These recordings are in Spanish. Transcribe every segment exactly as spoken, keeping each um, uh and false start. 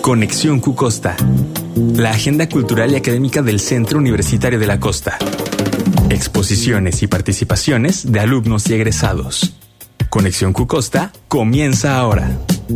Conexión Q Costa, la agenda cultural y académica del Centro Universitario de la Costa. Exposiciones y participaciones de alumnos y egresados. Conexión Q Costa comienza ahora.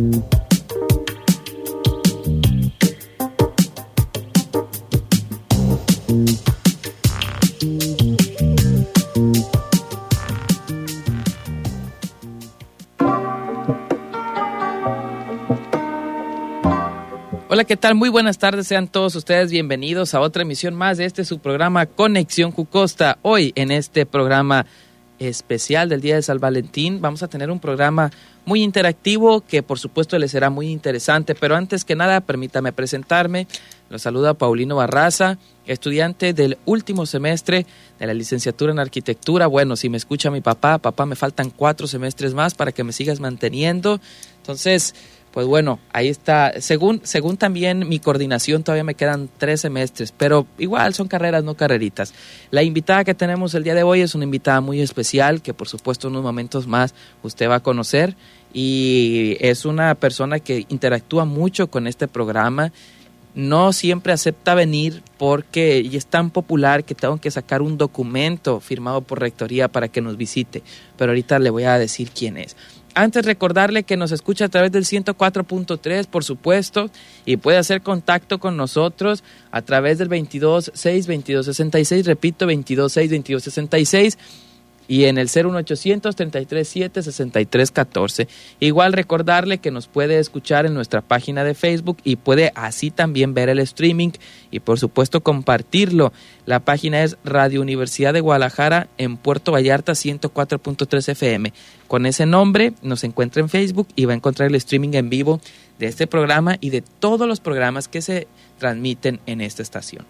Hola, ¿qué tal? Muy buenas tardes, sean todos ustedes bienvenidos a otra emisión más de este su programa Conexión Q Costa. Hoy en este programa especial del Día de San Valentín vamos a tener un programa muy interactivo que por supuesto les será muy interesante, pero antes que nada permítame presentarme. Los saluda Paulino Barraza, estudiante del último semestre de la licenciatura en arquitectura. Bueno, si me escucha mi papá, papá, me faltan cuatro semestres más para que me sigas manteniendo. Entonces, pues bueno, ahí está. Según, según también mi coordinación, todavía me quedan tres semestres, pero igual son carreras, no carreritas. La invitada que tenemos el día de hoy es una invitada muy especial que por supuesto en unos momentos más usted va a conocer, y es una persona que interactúa mucho con este programa. No siempre acepta venir porque ella es tan popular que tengo que sacar un documento firmado por Rectoría para que nos visite, pero ahorita le voy a decir quién es. Antes recordarle que nos escucha a través del ciento cuatro punto tres, por supuesto, y puede hacer contacto con nosotros a través del veintidós seis veintidós sesenta y seis, repito, veintidós seis veintidós sesenta y seis, y en el cero uno ochocientos treinta y tres siete sesenta y tres catorce. Igual recordarle que nos puede escuchar en nuestra página de Facebook y puede así también ver el streaming y por supuesto compartirlo. La página es Radio Universidad de Guadalajara en Puerto Vallarta ciento cuatro punto tres F M. Con ese nombre nos encuentra en Facebook y va a encontrar el streaming en vivo de este programa y de todos los programas que se transmiten en esta estación.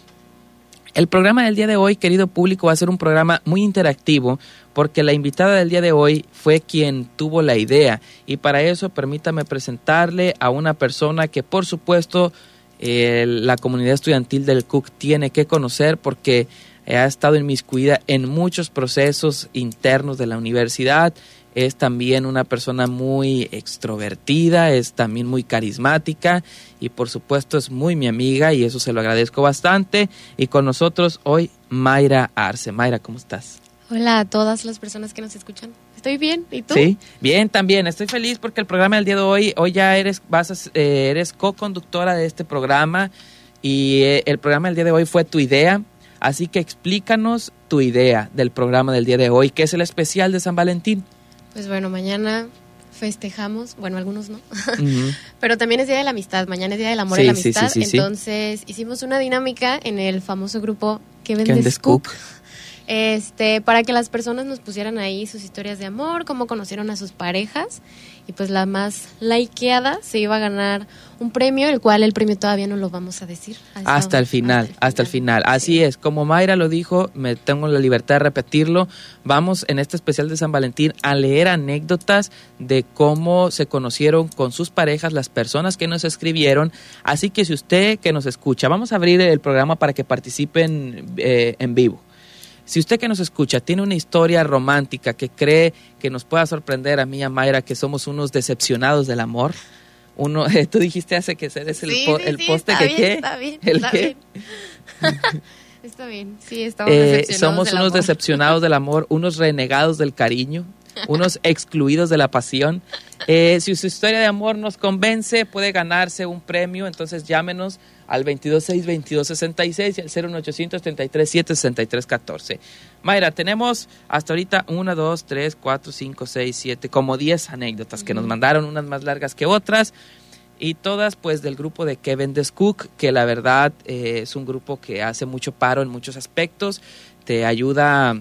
El programa del día de hoy, querido público, va a ser un programa muy interactivo porque la invitada del día de hoy fue quien tuvo la idea, y para eso permítame presentarle a una persona que por supuesto eh, la comunidad estudiantil del C U C tiene que conocer porque ha estado inmiscuida en muchos procesos internos de la universidad. Es también una persona muy extrovertida, es también muy carismática y por supuesto es muy mi amiga y eso se lo agradezco bastante. Y con nosotros hoy Mayra Arce. Mayra, ¿cómo estás? Hola a todas las personas que nos escuchan. Estoy bien, ¿y tú? Sí, bien también. Estoy feliz porque el programa del día de hoy, hoy ya eres, vas a, eh, eres co-conductora de este programa y eh, el programa del día de hoy fue tu idea. Así que explícanos tu idea del programa del día de hoy, que es el especial de San Valentín. Pues bueno, mañana festejamos, bueno, algunos no, Uh-huh. pero también es Día de la Amistad, mañana es Día de Amor Sí, y la sí, Amistad, sí, sí, sí. entonces hicimos una dinámica en el famoso grupo Que ¿Qué Vendes vendes, C U Cook? C, este, para que las personas nos pusieran ahí sus historias de amor, cómo conocieron a sus parejas, y pues la más likeada se iba a ganar un premio, el cual el premio todavía no lo vamos a decir. Hasta, hasta el final, hasta el final. Así sí. Es, como Mayra lo dijo, me tengo la libertad de repetirlo. Vamos en este especial de San Valentín a leer anécdotas de cómo se conocieron con sus parejas las personas que nos escribieron. Así que si usted que nos escucha, vamos a abrir el programa para que participen eh, en vivo. Si usted que nos escucha tiene una historia romántica que cree que nos pueda sorprender a mí y a Mayra, que somos unos decepcionados del amor, uno, eh, tú dijiste hace que eres el, sí, po, sí, el sí, poste está que bien, qué, está bien, ¿el está qué? Bien. Está bien, sí, estamos eh, decepcionados somos del unos amor. decepcionados del amor, unos renegados del cariño, unos excluidos de la pasión. Eh, si su historia de amor nos convence, puede ganarse un premio, entonces llámenos al veintidós seis veintidós sesenta y seis y al cero uno ochocientos treinta y tres siete sesenta y tres catorce. Mayra, tenemos hasta ahorita una, dos, tres, cuatro, cinco, seis, siete, como diez anécdotas que nos mandaron, unas más largas que otras, y todas pues del grupo de Que Vendes C U C, que la verdad eh, es un grupo que hace mucho paro en muchos aspectos, te ayuda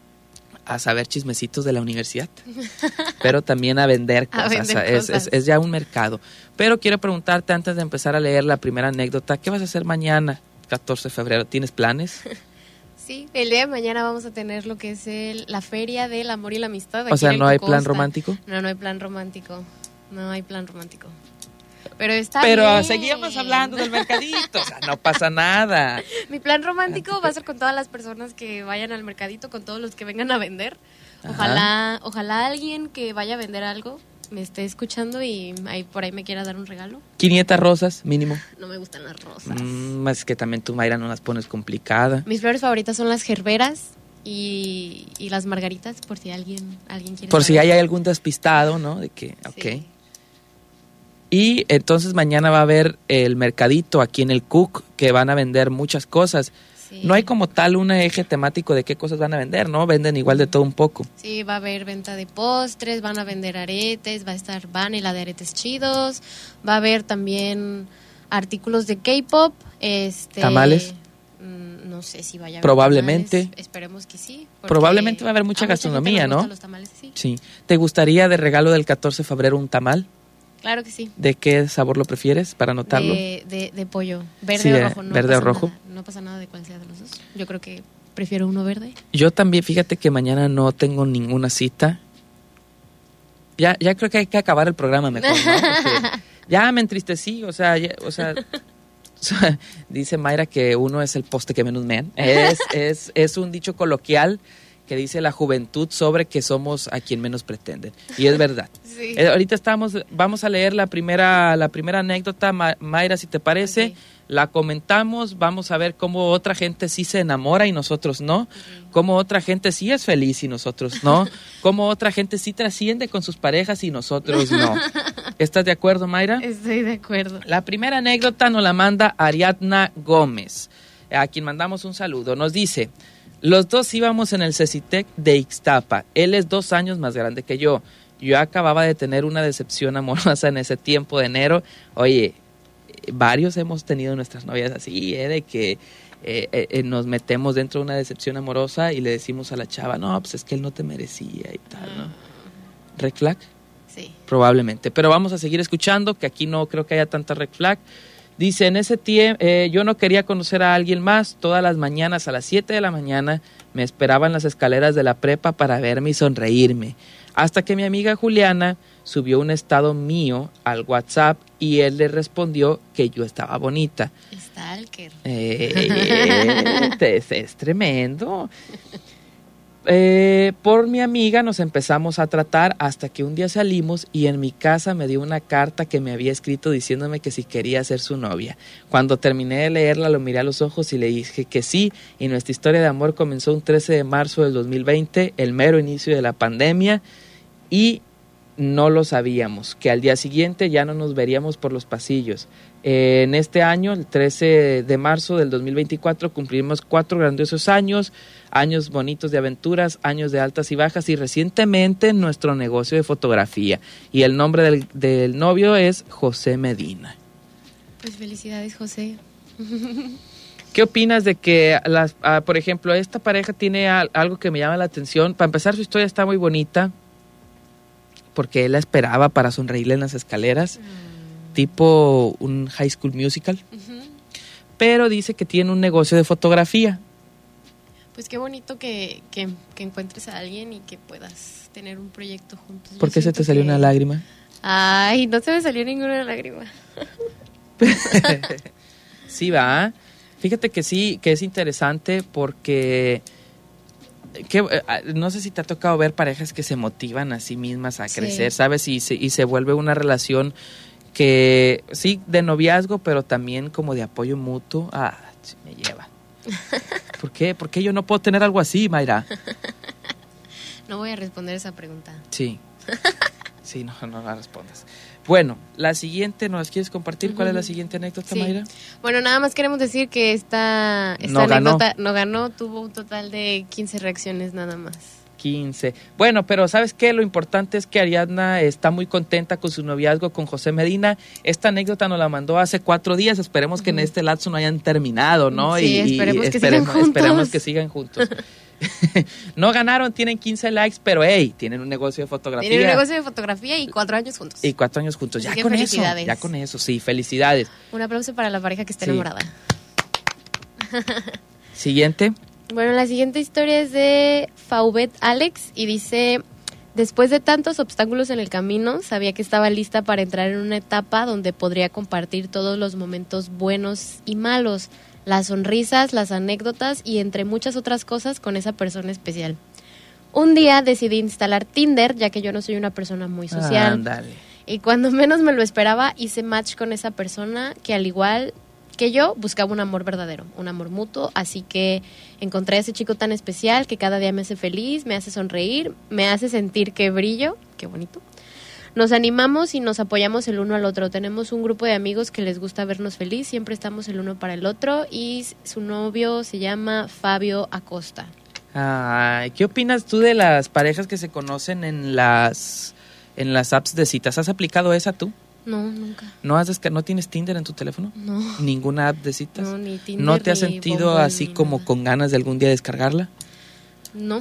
a saber chismecitos de la universidad, pero también a vender cosas, A vender es, cosas. Es, es ya un mercado. Pero quiero preguntarte antes de empezar a leer la primera anécdota, ¿qué vas a hacer mañana, catorce de febrero? ¿Tienes planes? Sí, el día de mañana vamos a tener lo que es el, la Feria del Amor y la Amistad. O aquí sea, en el ¿no hay Cocosta. plan romántico? No, no hay plan romántico. No hay plan romántico. Pero está Pero bien. seguíamos hablando del mercadito, o sea, no pasa nada. Mi plan romántico va a ser con todas las personas que vayan al mercadito, con todos los que vengan a vender. Ojalá, ojalá alguien que vaya a vender algo me esté escuchando y ahí por ahí me quiera dar un regalo. quinientas rosas, mínimo. No me gustan las rosas. Mm, es que también tú, Mayra, no las pones complicada. Mis flores favoritas son las gerberas y, y las margaritas, por si alguien, alguien quiere Por si saber. hay algún despistado, ¿no? De que, ok. Sí. Y entonces mañana va a haber el mercadito aquí en el Cook, que van a vender muchas cosas. Sí. No hay como tal un eje temático de qué cosas van a vender, ¿no? Venden igual de todo un poco. Sí, va a haber venta de postres, van a vender aretes, va a estar Van y la de aretes chidos, va a haber también artículos de K-pop, este, ¿Tamales? mm, no sé si vaya a haber Probablemente. tamales, esperemos que sí. porque Probablemente va a haber mucha a gente gastronomía, les gustan ¿no? los tamales, sí. Sí. ¿Te gustaría de regalo del catorce de febrero un tamal? Claro que sí. ¿De qué sabor lo prefieres para anotarlo? De, de, de pollo, verde Sí, o eh, rojo. No verde o pasa rojo. nada, no pasa nada de cuál sea de los dos. Yo creo que prefiero uno verde. Yo también, fíjate que mañana no tengo ninguna cita. Ya, ya creo que hay que acabar el programa mejor, ¿no? Porque ya me entristecí, o sea, ya- o sea, o sea, dice Mayra que uno es el poste que menos mean. Es, es, es un dicho coloquial que dice la juventud sobre que somos a quien menos pretenden. Y es verdad. Sí. Eh, ahorita estamos, vamos a leer la primera, la primera anécdota, Ma- Mayra, si te parece. Ok. La comentamos, vamos a ver cómo otra gente sí se enamora y nosotros no, cómo otra gente sí es feliz y nosotros no, cómo otra gente sí trasciende con sus parejas y nosotros no. ¿Estás de acuerdo, Mayra? Estoy de acuerdo. La primera anécdota nos la manda Ariadna Gómez, a quien mandamos un saludo. Nos dice, los dos íbamos en el Cecitec de Ixtapa, él es dos años más grande que yo. Yo acababa de tener una decepción amorosa en ese tiempo de enero. Oye, varios hemos tenido nuestras novias así, ¿eh? De que eh, eh, nos metemos dentro de una decepción amorosa y le decimos a la chava, no, pues es que él no te merecía y tal, ¿no? ¿Red flag? Sí. Probablemente, pero vamos a seguir escuchando, que aquí no creo que haya tanta red flag. Dice, en ese tiempo eh, yo no quería conocer a alguien más, todas las mañanas a las siete de la mañana me esperaban las escaleras de la prepa para verme y sonreírme, hasta que mi amiga Juliana subió un estado mío al WhatsApp y él le respondió que yo estaba bonita. Stalker. Eh, es, es tremendo. Eh, por mi amiga nos empezamos a tratar hasta que un día salimos y en mi casa me dio una carta que me había escrito diciéndome que si quería ser su novia. Cuando terminé de leerla lo miré a los ojos y le dije que sí, y nuestra historia de amor comenzó un trece de marzo del dos mil veinte, el mero inicio de la pandemia, y no lo sabíamos, que al día siguiente ya no nos veríamos por los pasillos. Eh, en este año, el trece de marzo del dos mil veinticuatro, cumplimos cuatro grandiosos años, años bonitos de aventuras, años de altas y bajas, y recientemente nuestro negocio de fotografía. Y el nombre del, del novio es José Medina. Pues felicidades, José. ¿Qué opinas de que, las, ah, por ejemplo, esta pareja tiene a, algo que me llama la atención? Para empezar, su historia está muy bonita, porque él la esperaba para sonreírle en las escaleras, mm. tipo un High School Musical, uh-huh. Pero dice que tiene un negocio de fotografía. Pues qué bonito que, que, que encuentres a alguien y que puedas tener un proyecto juntos. ¿Por qué se te salió que... una lágrima? Ay, no se me salió ninguna lágrima. Sí, va. Fíjate que sí, que es interesante porque... Que, no sé si te ha tocado ver parejas que se motivan a sí mismas a crecer, sí. ¿Sabes? Y se, y se vuelve una relación que, sí, de noviazgo, pero también como de apoyo mutuo. Ah, me lleva. ¿Por qué? ¿Por qué yo no puedo tener algo así, Mayra? No voy a responder esa pregunta. Sí. Sí, no, no la respondas. Bueno, la siguiente, ¿nos las quieres compartir? ¿Cuál uh-huh. es la siguiente anécdota, sí. Mayra? Bueno, nada más queremos decir que esta, esta no anécdota ganó. no ganó, tuvo un total de quince reacciones nada más. quince. Bueno, pero ¿sabes qué? Lo importante es que Ariadna está muy contenta con su noviazgo con José Medina. Esta anécdota nos la mandó hace cuatro días. Esperemos que uh-huh. en este lapso no hayan terminado, ¿no? Sí, y, esperemos, y que esperemos, sigan juntos. esperemos que sigan juntos. No ganaron, tienen quince likes, pero hey, tienen un negocio de fotografía. Tienen un negocio de fotografía y cuatro años juntos. Y cuatro años juntos. Ya con eso, ya con eso, sí, felicidades. Un aplauso para la pareja que está sí. enamorada. Siguiente. Bueno, la siguiente historia es de Fauvet Alex y dice: después de tantos obstáculos en el camino, sabía que estaba lista para entrar en una etapa donde podría compartir todos los momentos buenos y malos, las sonrisas, las anécdotas y entre muchas otras cosas con esa persona especial. un día decidí instalar Tinder, ya que yo no soy una persona muy social. Ándale. Y cuando menos me lo esperaba, hice match con esa persona que al igual que yo buscaba un amor verdadero, un amor mutuo. Así que encontré a ese chico tan especial que cada día me hace feliz, me hace sonreír, me hace sentir que brillo. Qué bonito. Nos animamos y nos apoyamos el uno al otro. Tenemos un grupo de amigos que les gusta vernos feliz, siempre estamos el uno para el otro y su novio se llama Fabio Acosta. Ay, ¿qué opinas tú de las parejas que se conocen en las en las apps de citas? ¿Has aplicado esa tú? No, nunca. ¿No has desca- no tienes Tinder en tu teléfono? No. ¿Ninguna app de citas? No, ni Tinder, ¿No te has ni sentido Bumble, así ni como nada. con ganas de algún día descargarla? No.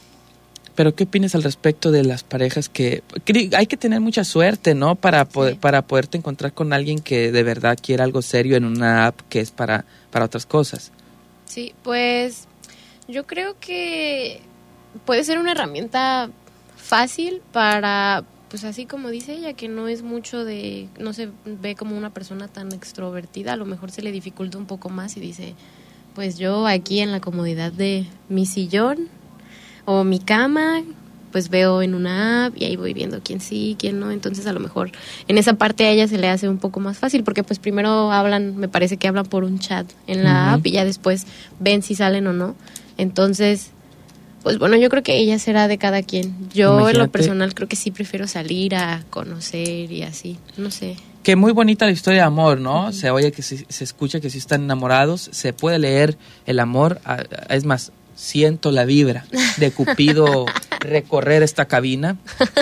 Pero ¿qué opinas al respecto de las parejas que, que hay que tener mucha suerte, ¿no? Para poder, Sí. para poderte encontrar con alguien que de verdad quiera algo serio en una app que es para, para otras cosas. Sí, pues yo creo que puede ser una herramienta fácil para, pues así como dice ella, que no es mucho de, no se ve como una persona tan extrovertida, a lo mejor se le dificulta un poco más y dice, pues yo aquí en la comodidad de mi sillón o mi cama, pues veo en una app y ahí voy viendo quién sí, quién no. Entonces a lo mejor en esa parte a ella se le hace un poco más fácil porque pues primero hablan, me parece que hablan por un chat en la Ujú. app y ya después ven si salen o no. Entonces, pues bueno, yo creo que ella será de cada quien. Yo en lo Imagínate- personal creo que sí prefiero salir a conocer y así, no sé. Que muy bonita la historia de amor, ¿no? Se oye que se, se escucha que sí están enamorados, se puede leer el amor, a- a- es más, siento la vibra de Cupido recorrer esta cabina,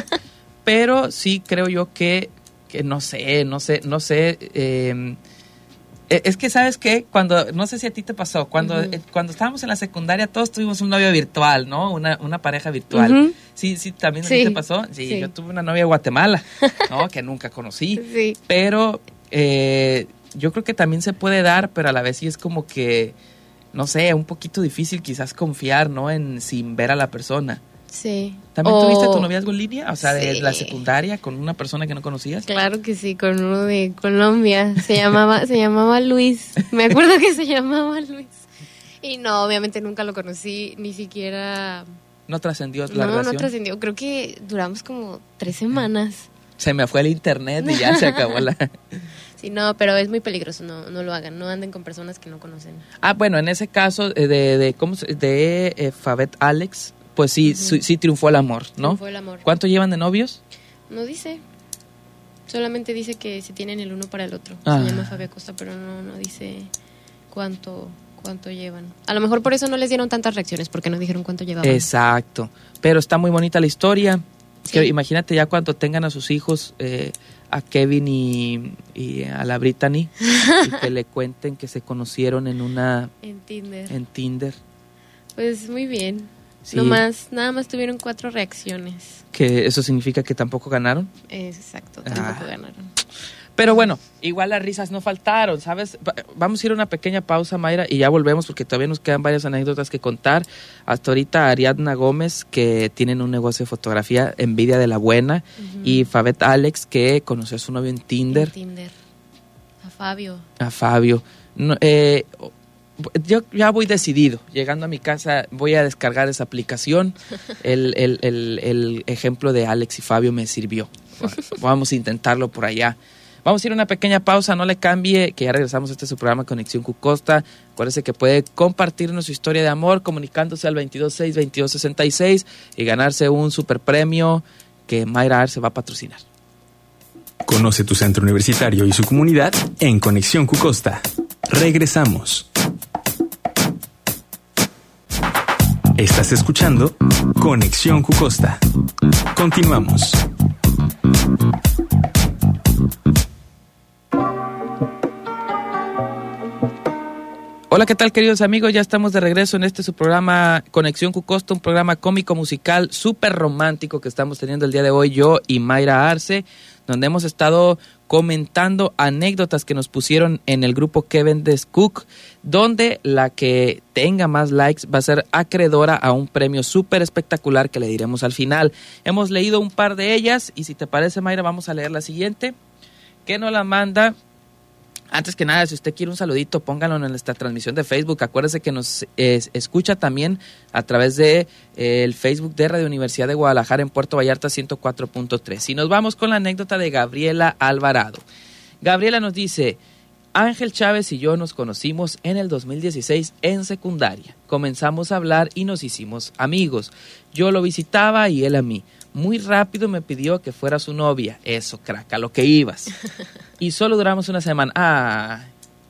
pero sí creo yo que, que no sé, no sé, no sé, eh, eh, es que sabes qué, cuando, no sé si a ti te pasó, cuando, Ujú. eh, cuando estábamos en la secundaria todos tuvimos un novio virtual, ¿no? Una, una pareja virtual. Ujú. Sí, sí, también a Sí, ti te pasó. Sí, sí. yo tuve una novia de Guatemala, ¿no? Que nunca conocí. Sí. Pero eh, yo creo que también se puede dar, pero a la vez sí es como que, no sé, un poquito difícil quizás confiar, ¿no? En sin ver a la persona. Sí. ¿También O- tuviste tu noviazgo en línea? O sea, de Sí. la secundaria con una persona que no conocías. Claro que sí, con uno de Colombia. Se llamaba, se llamaba Luis. Me acuerdo que se llamaba Luis. Y no, obviamente nunca lo conocí, ni siquiera. No trascendió la No, relación. no trascendió. Creo que duramos como tres semanas. Se me fue el internet y ya se acabó la... Sí, no, pero es muy peligroso, no, no lo hagan. No anden con personas que no conocen. Ah, bueno, en ese caso eh, de, de, ¿cómo se, de eh, Fabet Alex, pues sí, Ujú. sí, sí triunfó el amor, ¿no? Fue el amor. ¿Cuánto llevan de novios? No dice. Solamente dice que se tienen el uno para el otro. Ah. Se llama Fabio Acosta, pero no, no dice cuánto, cuánto llevan. A lo mejor por eso no les dieron tantas reacciones, porque no dijeron cuánto llevaban. Exacto. Pero está muy bonita la historia. Sí. Que imagínate ya cuando tengan a sus hijos, eh, a Kevin y, y a la Brittany, y que le cuenten que se conocieron en una En Tinder. en Tinder. Pues muy bien. Sí. No más, nada más tuvieron cuatro reacciones. Que eso significa que tampoco ganaron. Exacto, Ah. tampoco ganaron. Pero bueno, igual las risas no faltaron, ¿sabes? Va- Vamos a ir a una pequeña pausa, Mayra, y ya volvemos porque todavía nos quedan varias anécdotas que contar. Hasta ahorita Ariadna Gómez, que tienen un negocio de fotografía, Envidia de la Buena, Ujú. y Fabet Alex, que conoció a su novio en Tinder, En Tinder. A Fabio. a Fabio. No, eh, yo ya voy decidido. Llegando a mi casa voy a descargar esa aplicación. El, el, el, el ejemplo de Alex y Fabio me sirvió. Vamos a intentarlo por allá. Vamos a ir a una pequeña pausa, no le cambie, que ya regresamos a este su programa Conexión Cucosta. Acuérdese que puede compartirnos su historia de amor comunicándose al veintidós seis, veintidós sesenta y seis y ganarse un super premio que Mayra Arce va a patrocinar. Conoce tu centro universitario y su comunidad en Conexión Cucosta. Regresamos. Estás escuchando Conexión Cucosta. Continuamos. Hola, ¿qué tal, queridos amigos? Ya estamos de regreso en este su programa Conexión Cucosta, un programa cómico musical súper romántico que estamos teniendo el día de hoy, yo y Mayra Arce, donde hemos estado comentando anécdotas que nos pusieron en el grupo Que Vendes Cook, donde la que tenga más likes va a ser acreedora a un premio súper espectacular que le diremos al final. Hemos leído un par de ellas y si te parece, Mayra, vamos a leer la siguiente, que nos la manda Antes que nada, si usted quiere un saludito, póngalo en nuestra transmisión de Facebook. Acuérdese que nos eh, escucha también a través de eh, el Facebook de Radio Universidad de Guadalajara en Puerto Vallarta ciento cuatro punto tres. Y nos vamos con la anécdota de Gabriela Alvarado. Gabriela nos dice: Ángel Chávez y yo nos conocimos en el dos mil dieciséis en secundaria. Comenzamos a hablar y nos hicimos amigos. Yo lo visitaba y él a mí. Muy rápido me pidió que fuera su novia. Eso, crack, a lo que ibas. Y solo duramos una semana. Ah,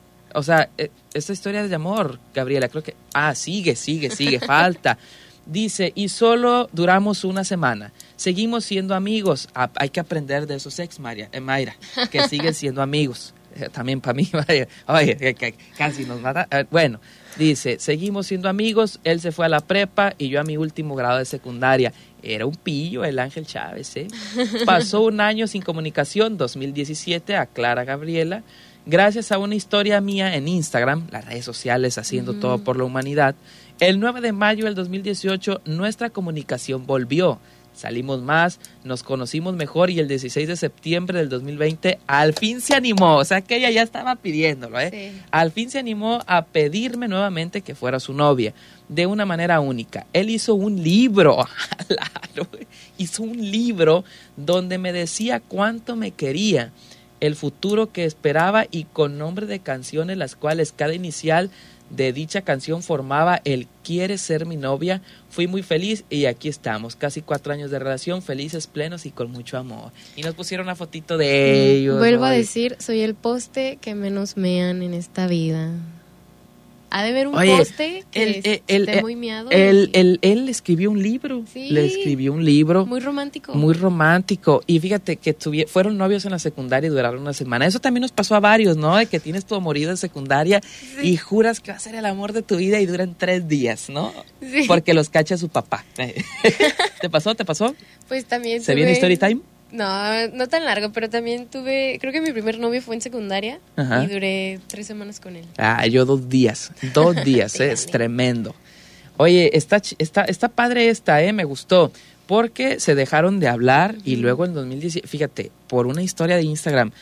o sea, eh, esta historia de amor, Gabriela, creo que... Ah, sigue, sigue, sigue, falta. Dice, y solo duramos una semana. Seguimos siendo amigos. Ah, hay que aprender de esos ex, María, eh, Mayra, que siguen siendo amigos. Eh, también para mí, vaya, oye, que, que casi nos mata. Eh, bueno, dice, seguimos siendo amigos. Él se fue a la prepa y yo a mi último grado de secundaria. Era un pillo el Ángel Chávez, ¿eh? Pasó un año sin comunicación, dos mil diecisiete, aclara Gabriela. Gracias a una historia mía en Instagram, las redes sociales haciendo uh-huh. todo por la humanidad, el nueve de mayo del dos mil dieciocho nuestra comunicación volvió. Salimos más, nos conocimos mejor y el dieciséis de septiembre del dos mil veinte al fin se animó, o sea que ella ya estaba pidiéndolo, ¿eh? Sí. Al fin se animó a pedirme nuevamente que fuera su novia, de una manera única. Él hizo un libro, claro, hizo un libro donde me decía cuánto me quería, el futuro que esperaba y con nombre de canciones las cuales cada inicial de dicha canción formaba el ¿Quieres ser mi novia? Fui muy feliz y aquí estamos, casi cuatro años de relación, felices, plenos y con mucho amor. Y nos pusieron una fotito de ellos. Vuelvo ¿no? a decir, soy el poste que menos mean en esta vida. Ha de haber un Oye, poste que el, esté el, el, muy miado. Él, y... él, él escribió un libro, sí, le escribió un libro. Muy romántico. Muy romántico. Y fíjate que tuvi- fueron novios en la secundaria y duraron una semana. Eso también nos pasó a varios, ¿no? De que tienes tu amorío de secundaria sí. y juras que va a ser el amor de tu vida y duran tres días, ¿no? Sí. Porque los cacha su papá. ¿Te pasó? ¿Te pasó? Pues también ¿Se tuve... viene story time? No, no tan largo, pero también tuve, creo que mi primer novio fue en secundaria. Ajá. Y duré tres semanas con él. Ah, yo dos días, dos días, eh, es tremendo. Oye, está, está, está padre esta, eh, me gustó, porque se dejaron de hablar uh-huh. y luego en dos mil diez, fíjate, por una historia de Instagram,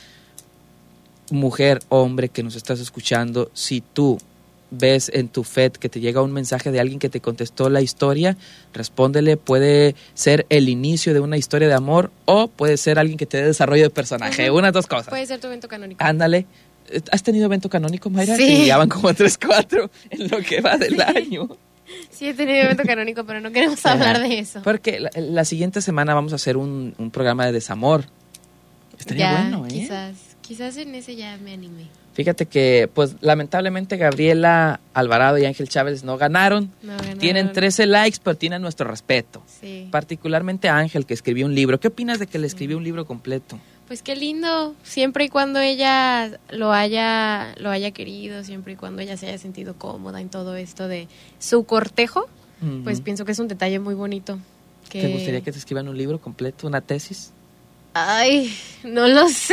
mujer, hombre que nos estás escuchando, si tú ves en tu feed que te llega un mensaje de alguien que te contestó la historia, respóndele, puede ser el inicio de una historia de amor o puede ser alguien que te dé desarrollo de personaje, uh-huh. unas dos cosas. Puede ser tu evento canónico. Ándale. ¿Has tenido evento canónico, Mayra? Sí. Sí, ya van como tres, cuatro en lo que va del sí. año. Sí, he tenido evento canónico, pero no queremos hablar Ajá. de eso. Porque la, la siguiente semana vamos a hacer un, un programa de desamor. Estaría ya, bueno, ¿eh? Quizás, quizás en ese ya me animé. Fíjate que, pues, lamentablemente Gabriela Alvarado y Ángel Chávez no ganaron. No ganaron. Tienen trece likes, pero tienen nuestro respeto. Sí. Particularmente a Ángel, que escribió un libro. ¿Qué opinas de que le escribió un libro completo? Pues qué lindo, siempre y cuando ella lo haya, lo haya querido, siempre y cuando ella se haya sentido cómoda en todo esto de su cortejo, uh-huh. pues pienso que es un detalle muy bonito. Que... ¿Te gustaría que te escriban un libro completo, una tesis? Ay, no lo sé.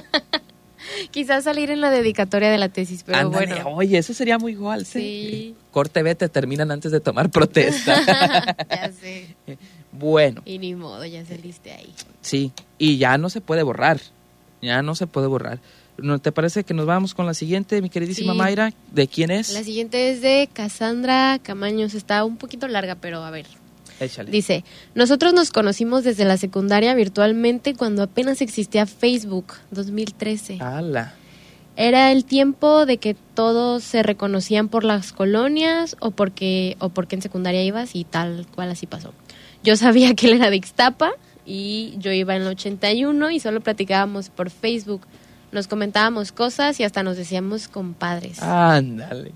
Quizás salir en la dedicatoria de la tesis, pero Ándale, bueno. Oye, eso sería muy igual, ¿sí? Sí. Corte B, te terminan antes de tomar protesta. Ya sé. Bueno. Y ni modo, ya saliste ahí. Sí, y ya no se puede borrar. Ya no se puede borrar. ¿No te parece que nos vamos con la siguiente, mi queridísima sí. Mayra? ¿De quién es? La siguiente es de Cassandra Camaños. Está un poquito larga, pero a ver. Échale. Dice, nosotros nos conocimos desde la secundaria virtualmente cuando apenas existía Facebook, dos mil trece. ¡Hala! Era el tiempo de que todos se reconocían por las colonias o porque, o porque en secundaria ibas y tal cual así pasó. Yo sabía que él era de Ixtapa y yo iba en el ochenta y uno y solo platicábamos por Facebook. Nos comentábamos cosas y hasta nos decíamos compadres. ¡Ándale!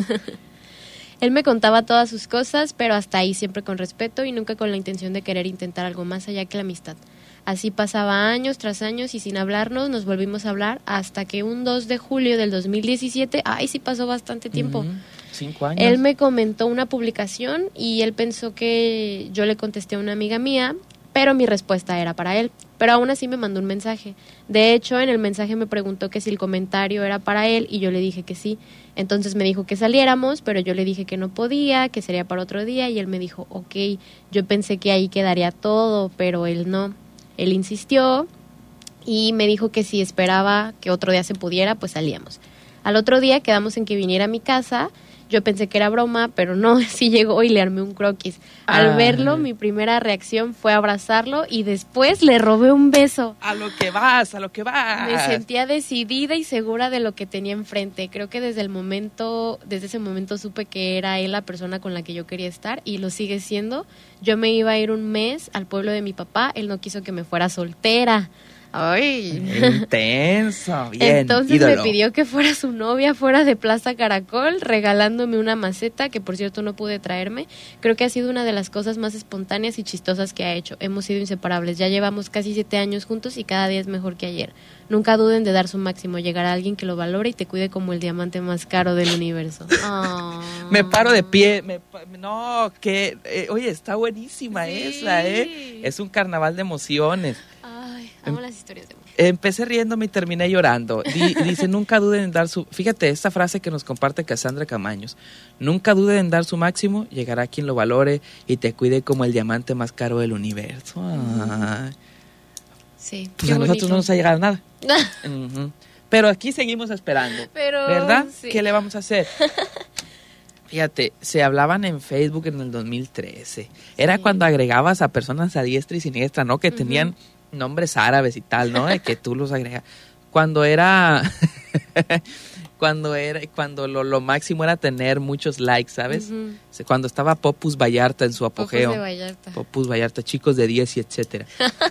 Él me contaba todas sus cosas, pero hasta ahí siempre con respeto y nunca con la intención de querer intentar algo más allá que la amistad. Así pasaba años tras años y sin hablarnos nos volvimos a hablar hasta que un dos de julio del dos mil diecisiete, ay, sí pasó bastante tiempo. Uh-huh. Cinco años. Él me comentó una publicación y él pensó que yo le contesté a una amiga mía, pero mi respuesta era para él. Pero aún así me mandó un mensaje. De hecho, en el mensaje me preguntó que si el comentario era para él y yo le dije que sí. Entonces me dijo que saliéramos, pero yo le dije que no podía, que sería para otro día y él me dijo, ok, yo pensé que ahí quedaría todo, pero él no. Él insistió y me dijo que si esperaba que otro día se pudiera, pues salíamos. Al otro día quedamos en que viniera a mi casa. Yo pensé que era broma, pero no, sí llegó y le armé un croquis. Al Ay. verlo, mi primera reacción fue abrazarlo y después le robé un beso. A lo que vas, a lo que vas. Me sentía decidida y segura de lo que tenía enfrente. Creo que desde el momento, desde ese momento supe que era él la persona con la que yo quería estar y lo sigue siendo. Yo me iba a ir un mes al pueblo de mi papá, él no quiso que me fuera soltera. Ay. Intenso, bien. Entonces ídolo. me pidió que fuera su novia fuera de Plaza Caracol, regalándome una maceta que por cierto no pude traerme. Creo que ha sido una de las cosas más espontáneas y chistosas que ha hecho. Hemos sido inseparables, ya llevamos casi siete años juntos y cada día es mejor que ayer. Nunca duden de dar su máximo, llegará alguien que lo valore y te cuide como el diamante más caro del universo. Oh. Me paro de pie, me pa- no, que, eh, oye, está buenísima Sí. esa, ¿eh? Es un carnaval de emociones. Ay, amo las historias de amor. Empecé riéndome y terminé llorando. Di- dice, nunca duden en dar su... Fíjate, esta frase que nos comparte Cassandra Camaños. Nunca duden en dar su máximo, llegará quien lo valore y te cuide como el diamante más caro del universo. Ay. Sí, Pues qué a nosotros bonito. no nos ha llegado nada. Ujú. Pero aquí seguimos esperando. Pero, ¿Verdad? sí. ¿Qué le vamos a hacer? Fíjate, se hablaban en Facebook en el dos mil trece. Era Sí. cuando agregabas a personas a diestra y siniestra, ¿no? Que Ujú. tenían nombres árabes y tal, ¿no? De que tú los agregas. Cuando era... cuando era cuando lo, lo máximo era tener muchos likes, ¿sabes? Ujú. O sea, cuando estaba Popus Vallarta en su Ojos apogeo. de Vallarta. Popus Vallarta, chicos de diez y etcétera.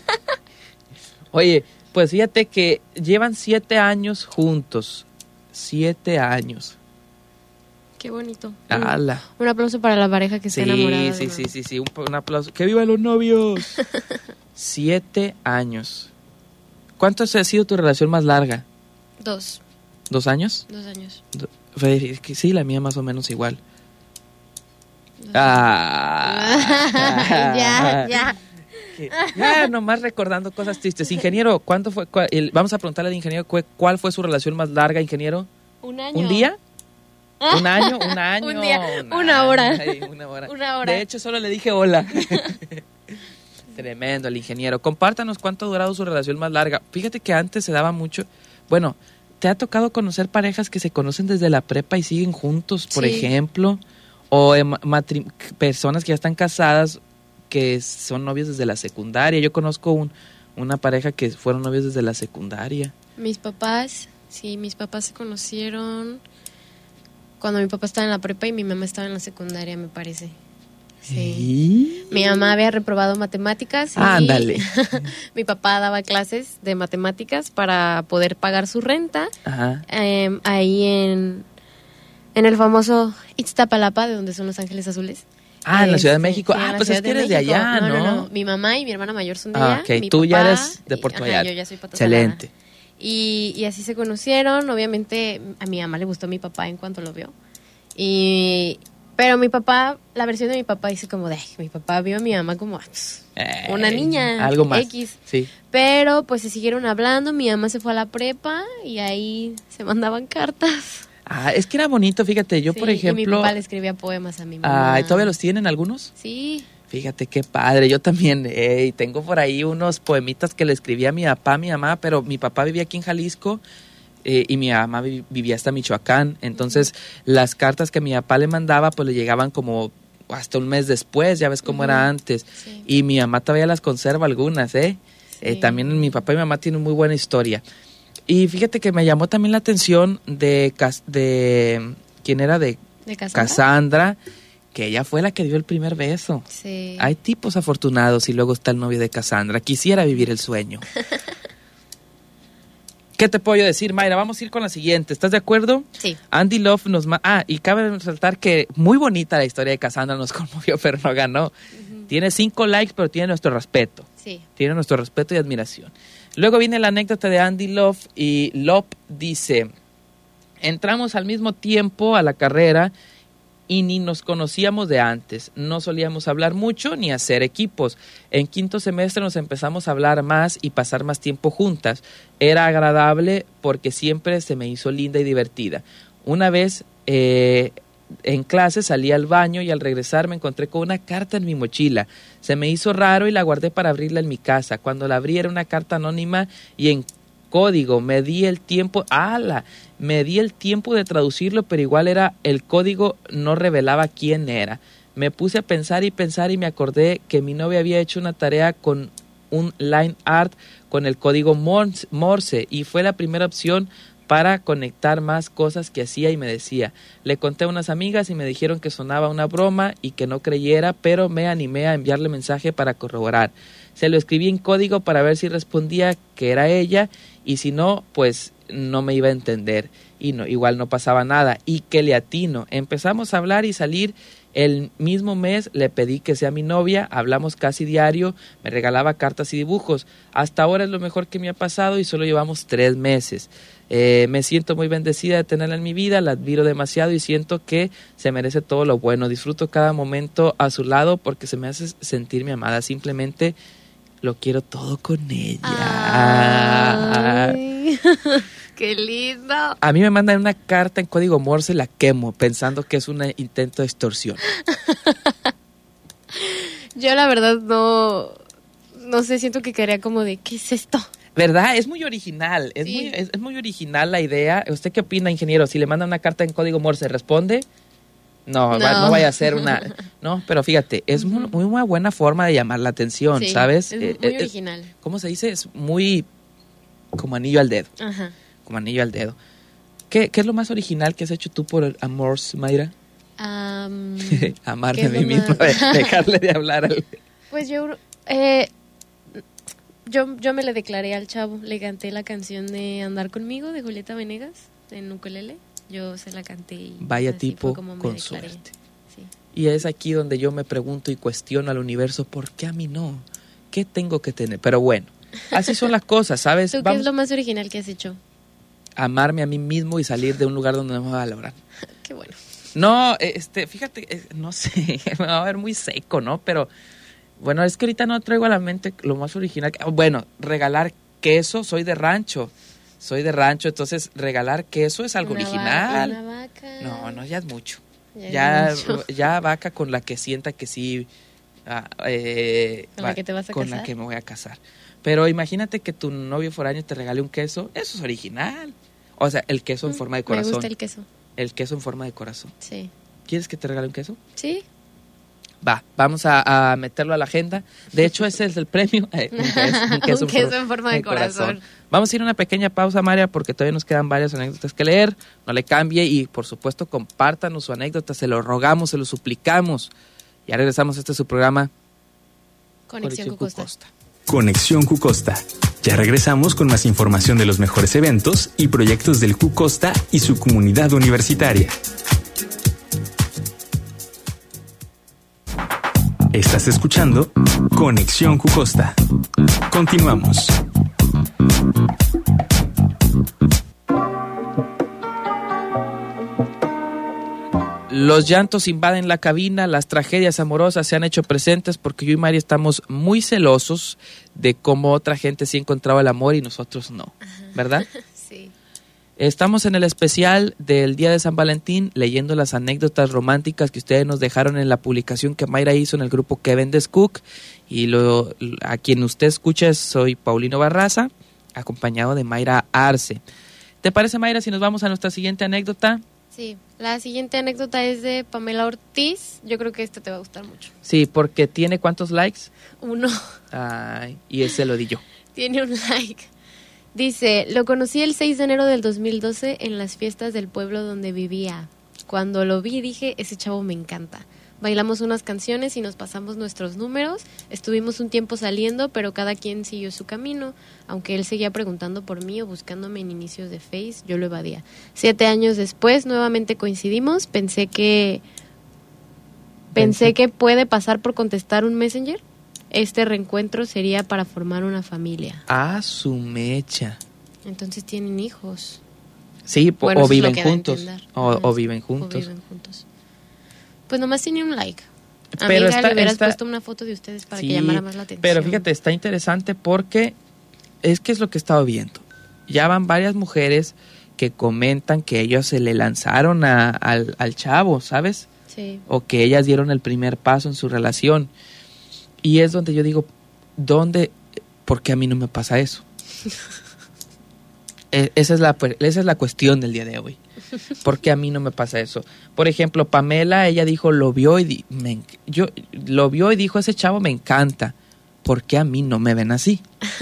Oye, pues fíjate que llevan siete años juntos. Siete años. Qué bonito. ¡Hala! Un, un aplauso para la pareja que Sí, está enamorada. sí, de sí, nuevo. sí, sí, un, un aplauso. ¡Que viva los novios! Siete años. ¿Cuánto ha sido tu relación más larga? Dos, ¿Dos años? dos años. Do- Fue- que Sí, la mía más o menos igual. Dos Ah. ya, ya. Que- Ya, nomás recordando cosas tristes. Ingeniero, ¿cuánto fue? cua- el- vamos a preguntarle al ingeniero cu- cuál fue su relación más larga, ingeniero. Un año. ¿Un día? ¿Un año? ¿Un año? Un día, una hora. Ay, una hora. Una hora. De hecho, solo le dije hola. Tremendo el ingeniero. Compártanos cuánto ha durado su relación más larga. Fíjate que antes se daba mucho. Bueno, ¿te ha tocado conocer parejas que se conocen desde la prepa y siguen juntos, por Sí. ejemplo? O eh, ma- matri- personas que ya están casadas que son novios desde la secundaria. Yo conozco un, una pareja que fueron novios desde la secundaria. Mis papás, sí, mis papás se conocieron cuando mi papá estaba en la prepa y mi mamá estaba en la secundaria, me parece. Sí. Mi mamá había reprobado matemáticas y Ándale. mi papá daba clases de matemáticas para poder pagar su renta Ajá. eh, ahí en, en el famoso Iztapalapa, de donde son Los Ángeles Azules. Ah, en la Ciudad de Este, México. sí, en Ah, la pues es Ciudad que eres de México. allá, ¿no? No, no, mi mamá y mi hermana mayor son de Ah, allá. ok. Mi Tú ya papá eres de y- Puerto ajá, Vallarta. yo ya soy Pata Salada. Excelente. Y, y así se conocieron. Obviamente a mi mamá le gustó a mi papá en cuanto lo vio. Y, pero mi papá, la versión de mi papá dice como de, "Ay, mi papá vio a mi mamá como pues, Eh, una niña, Algo más. X". Sí. Pero pues se siguieron hablando, mi mamá se fue a la prepa y ahí se mandaban cartas. Ah, es que era bonito, fíjate. Yo, Sí, por y mi ejemplo. papá le escribía poemas a mi mamá. Ah, ¿todavía los tienen algunos? Sí. Fíjate qué padre, yo también, eh, tengo por ahí unos poemitas que le escribí a mi papá, a mi mamá, pero mi papá vivía aquí en Jalisco eh, y mi mamá vi- vivía hasta Michoacán, entonces las cartas que mi papá le mandaba pues le llegaban como hasta un mes después, ya ves cómo Ujú. era antes, Sí. y mi mamá todavía las conserva algunas, ¿eh? Eh, Sí. también mi papá y mi mamá tienen muy buena historia. Y fíjate que me llamó también la atención de, Cas- de ¿quién era? De ¿De Cassandra? Cassandra, que ella fue la que dio el primer beso. Sí. Hay tipos afortunados y luego está el novio de Cassandra. Quisiera vivir el sueño. ¿Qué te puedo yo decir, Mayra? Vamos a ir con la siguiente. ¿Estás de acuerdo? Sí. Andy Love nos... ma- Ah, y cabe resaltar que muy bonita la historia de Cassandra, nos conmovió, pero no ganó. Tiene cinco likes, pero tiene nuestro respeto. Sí. Tiene nuestro respeto y admiración. Luego viene la anécdota de Andy Love y Love dice, entramos al mismo tiempo a la carrera y ni nos conocíamos de antes. No solíamos hablar mucho ni hacer equipos. En quinto semestre nos empezamos a hablar más y pasar más tiempo juntas. Era agradable porque siempre se me hizo linda y divertida. Una vez, eh, en clase salí al baño y al regresar me encontré con una carta en mi mochila. Se me hizo raro y la guardé para abrirla en mi casa. Cuando la abrí era una carta anónima y en código. Me di el tiempo, ¡ala! Me di el tiempo de traducirlo, pero igual era, el código no revelaba quién era. Me puse a pensar y pensar y me acordé que mi novia había hecho una tarea con un line art con el código Morse y fue la primera opción para conectar más cosas que hacía y me decía. Le conté a unas amigas y me dijeron que sonaba una broma y que no creyera, pero me animé a enviarle mensaje para corroborar. Se lo escribí en código para ver si respondía que era ella y si no, pues no me iba a entender y no, igual no pasaba nada. Y que le atino. Empezamos a hablar y salir. El mismo mes le pedí que sea mi novia, hablamos casi diario, me regalaba cartas y dibujos. Hasta ahora es lo mejor que me ha pasado y solo llevamos tres meses. Eh, me siento muy bendecida de tenerla en mi vida, la admiro demasiado y siento que se merece todo lo bueno. Disfruto cada momento a su lado porque se me hace sentirme amada. Simplemente lo quiero todo con ella. Ay, ¡qué lindo! A mí me mandan una carta en código Morse, la quemo, pensando que es un intento de extorsión. Yo la verdad no, no sé, siento que quedaría como de, ¿qué es esto? ¿Verdad? Es muy original, es, Sí. muy, es, es muy original la idea. ¿Usted qué opina, ingeniero? Si le mandan una carta en código Morse, ¿responde? No, No. Va, no vaya a ser una... No, pero fíjate, es muy, muy una buena forma de llamar la atención, Sí, ¿sabes? es Eh, muy eh, original. ¿Cómo se dice? Es muy como anillo al dedo, Ajá. como anillo al dedo. ¿Qué, qué es lo más original que has hecho tú por el amor, Mayra? Am, Amarme ¿qué a es mí lo mismo, más? dejarle de hablar al... Pues yo, eh, yo, yo me le declaré al chavo, le canté la canción de Andar Conmigo de Julieta Venegas en ukelele. Yo se la canté y Vaya así tipo fue como me con declaré. suerte. Sí. Y es aquí donde yo me pregunto y cuestiono al universo, ¿por qué a mí no? ¿Qué tengo que tener? Pero bueno, así son las cosas, ¿sabes? ¿Tú qué Vamos es lo más original que has hecho? a amarme a mí mismo y salir de un lugar donde no me va a valorar. Qué bueno. No, este, fíjate, eh, no sé, me va a ver muy seco, ¿no? Pero, bueno, es que ahorita no traigo a la mente lo más original. Que, bueno, regalar queso, soy de rancho, soy de rancho, entonces regalar queso es algo Una original. vaca, una vaca. No, no, ya es mucho. Ya, Ya, es mucho. ya vaca con la que sienta que sí, ah, eh, ¿Con la va- que te vas a con la casar? que me voy a casar. Pero imagínate que tu novio foráneo te regale un queso, eso es original. O sea, el queso en forma de corazón. Me gusta el queso. El queso en forma de corazón. Sí. ¿Quieres que te regale un queso? ¿Sí? Va, vamos a, a meterlo a la agenda. De hecho, ese es el premio. Eh, un queso, Un queso en forma de corazón. Vamos a ir a una pequeña pausa, María, porque todavía nos quedan varias anécdotas que leer. No le cambie y, por supuesto, compártanos su anécdota. Se lo rogamos, se lo suplicamos. Ya regresamos a este su programa. Conexión Cucosta. Conexión Cucosta. Ya regresamos con más información de los mejores eventos y proyectos del Cucosta y su comunidad universitaria. Estás escuchando Conexión Cucosta. Continuamos. Los llantos invaden la cabina, las tragedias amorosas se han hecho presentes porque yo y Mari estamos muy celosos de cómo otra gente sí ha encontrado el amor y nosotros no, ¿verdad? Sí. Estamos en el especial del Día de San Valentín leyendo las anécdotas románticas que ustedes nos dejaron en la publicación que Mayra hizo en el grupo Que Vendes Cook y lo, a quien usted escucha soy Paulino Barraza, acompañado de Mayra Arce. ¿Te parece, Mayra, si nos vamos a nuestra siguiente anécdota? Sí. La siguiente anécdota es de Pamela Ortiz. Yo creo que esta te va a gustar mucho. Sí, porque tiene ¿cuántos likes? Uno. Ay, y ese lo di yo. Tiene un like. Dice, lo conocí el seis de enero del dos mil doce en las fiestas del pueblo donde vivía. Cuando lo vi dije, ese chavo me encanta. Bailamos unas canciones y nos pasamos nuestros números. Estuvimos un tiempo saliendo, pero cada quien siguió su camino. Aunque él seguía preguntando por mí o buscándome en inicios de Face, yo lo evadía. Siete años después, nuevamente coincidimos. Pensé que... Pensé Pensé. que puede pasar por contestar un Messenger. Este reencuentro sería para formar una familia. Ah, su mecha. Entonces tienen hijos. Sí, po- Bueno, o eso es lo viven que da a juntos. entender. O, Ajá, o sí. viven O juntos. viven juntos. Pues nomás tiene un like. Pero Amiga, está- le hubieras está- puesto una foto de ustedes para Sí, que llamara más la atención. Pero fíjate, está interesante porque es que es lo que he estado viendo. Ya van varias mujeres que comentan que ellos se le lanzaron a, al, al chavo, ¿sabes? Sí. O que ellas dieron el primer paso en su relación. Y es donde yo digo, ¿dónde? ¿Por qué a mí no me pasa eso? e- esa es la, esa es la cuestión del día de hoy. ¿Por qué a mí no me pasa eso? Por ejemplo, Pamela, ella dijo, lo vio y di- me, yo lo vio y dijo, ese chavo me encanta. ¿Por qué a mí no me ven así?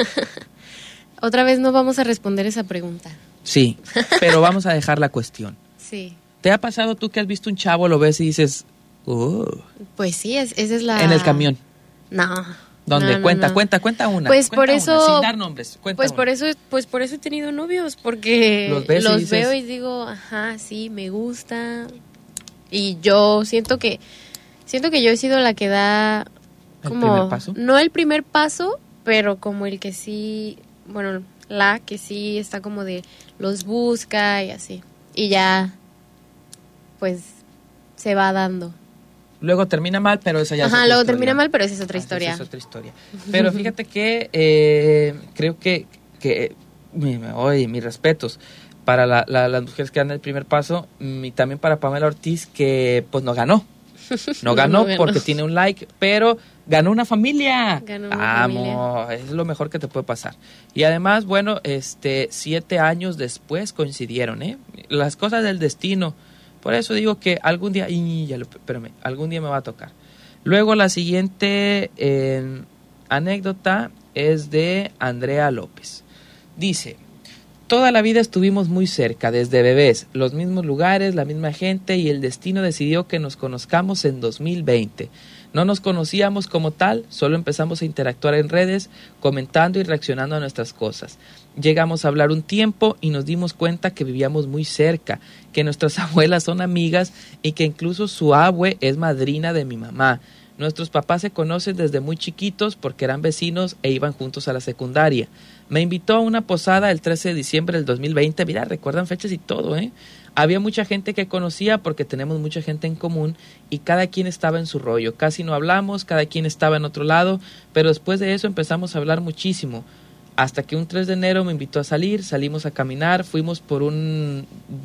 Otra vez no vamos a responder esa pregunta. Sí, pero vamos a dejar la cuestión. Sí. ¿Te ha pasado tú que has visto un chavo, lo ves y dices, oh, Pues sí, es, esa es la... en el camión? No. ¿Dónde? No, no, cuenta, no. cuenta, cuenta una. Pues cuenta por una, eso- sin dar nombres, cuenta Pues una. por eso, pues por eso he tenido novios, porque Los ves y los dices- veo y digo, ajá, sí, me gusta. Y yo siento que, siento que yo he sido la que da ¿El como, primer paso? no el primer paso, pero como el que sí, bueno, la que sí está como de los busca y así. Y ya, pues, se va dando. Luego termina mal, pero esa ya es Ajá, otra luego historia. termina mal, pero esa es otra Ah, esa historia. es otra historia. Pero fíjate que eh, creo que, que mi, oye, mis respetos para la, la- las mujeres que dan el primer paso y también para Pamela Ortiz, que pues no ganó. No No, ganó no ganó. porque tiene un like, pero ganó una familia. Ganó una Vamos, es lo mejor que te puede pasar. Y además, bueno, este, siete años después coincidieron, ¿eh? Las cosas del destino. Por eso digo que algún día, y ya lo, espérame, algún día me va a tocar. Luego la siguiente eh, anécdota es de Andrea López. Dice, toda la vida estuvimos muy cerca, desde bebés, los mismos lugares, la misma gente, y el destino decidió que nos conozcamos en dos mil veinte. No nos conocíamos como tal, solo empezamos a interactuar en redes, comentando y reaccionando a nuestras cosas. Llegamos a hablar un tiempo y nos dimos cuenta que vivíamos muy cerca, que nuestras abuelas son amigas y que incluso su abue es madrina de mi mamá. Nuestros papás se conocen desde muy chiquitos porque eran vecinos e iban juntos a la secundaria. Me invitó a una posada el trece de diciembre del dos mil veinte. Mira, recuerdan fechas y todo, ¿eh? Había mucha gente que conocía porque tenemos mucha gente en común y cada quien estaba en su rollo. Casi no hablamos, cada quien estaba en otro lado, pero después de eso empezamos a hablar muchísimo. Hasta que un tres de enero me invitó a salir, salimos a caminar, fuimos por un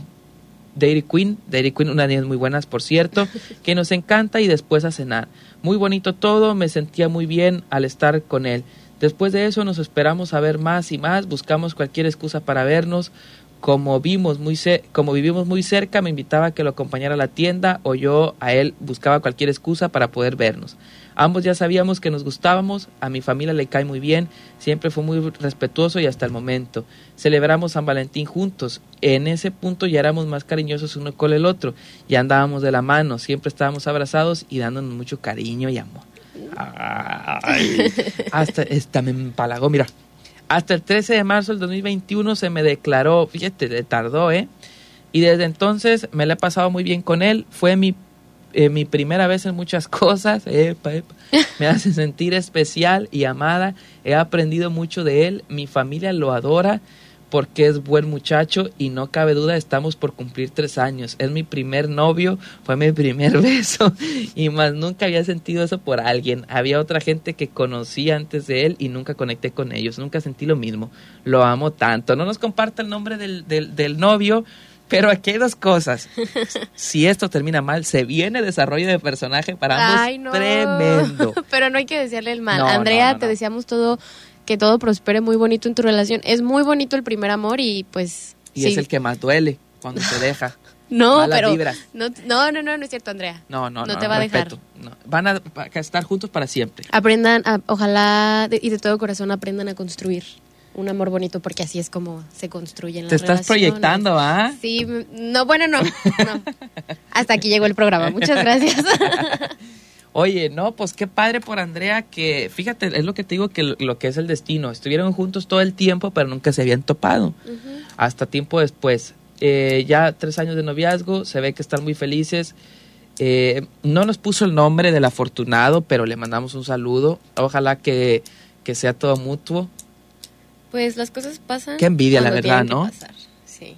Dairy Queen, Dairy Queen, unas niñas muy buenas, por cierto, que nos encanta, y después a cenar. Muy bonito todo, me sentía muy bien al estar con él. Después de eso nos esperamos a ver más y más, buscamos cualquier excusa para vernos. Como vimos muy ce- como vivimos muy cerca, me invitaba a que lo acompañara a la tienda o yo a él buscaba cualquier excusa para poder vernos. Ambos ya sabíamos que nos gustábamos, a mi familia le cae muy bien, siempre fue muy respetuoso y hasta el momento. Celebramos San Valentín juntos, en ese punto ya éramos más cariñosos uno con el otro, ya andábamos de la mano, siempre estábamos abrazados y dándonos mucho cariño y amor. Ay, hasta, esta me empalagó, mira. Hasta el trece de marzo del dos mil veintiuno se me declaró, fíjate, le tardó, ¿eh? Y desde entonces me la he pasado muy bien con él. Fue mi, eh, mi primera vez en muchas cosas. Epa, epa. Me hace sentir especial y amada. He aprendido mucho de él. Mi familia lo adora porque es buen muchacho y no cabe duda, estamos por cumplir tres años. Es mi primer novio, fue mi primer beso y más nunca había sentido eso por alguien. Había otra gente que conocí antes de él y nunca conecté con ellos, nunca sentí lo mismo. Lo amo tanto. No nos comparta el nombre del, del, del novio, pero aquí hay dos cosas. Si esto termina mal, se viene desarrollo de personaje para ambos. Ay, no. Tremendo. Pero no hay que desearle el mal. No, Andrea, no, no, te no. deseamos todo, que todo prospere muy bonito en tu relación. Es muy bonito el primer amor y pues... Y sí. es el que más duele cuando se deja. No, Malas pero... vibras. No, no, no, no, no es cierto, Andrea. No, no, no. No te va a dejar. respeto. No. Van a, a estar juntos para siempre. Aprendan, a- ojalá de- y de todo corazón aprendan a construir un amor bonito, porque así es como se construyen las Te estás relaciones. proyectando, ¿ah? Sí, m- no, bueno, no, no. Hasta aquí llegó el programa. Muchas gracias. Oye, no, pues qué padre por Andrea, que fíjate, es lo que te digo, que lo, lo que es el destino. Estuvieron juntos todo el tiempo, pero nunca se habían topado. Ujú. Hasta tiempo después. Eh, ya tres años de noviazgo, se ve que están muy felices. Eh, no nos puso el nombre del afortunado, pero le mandamos un saludo. Ojalá que, que sea todo mutuo. Pues las cosas pasan. Qué envidia, la cuando verdad, tienen que ¿no? pasar. Sí.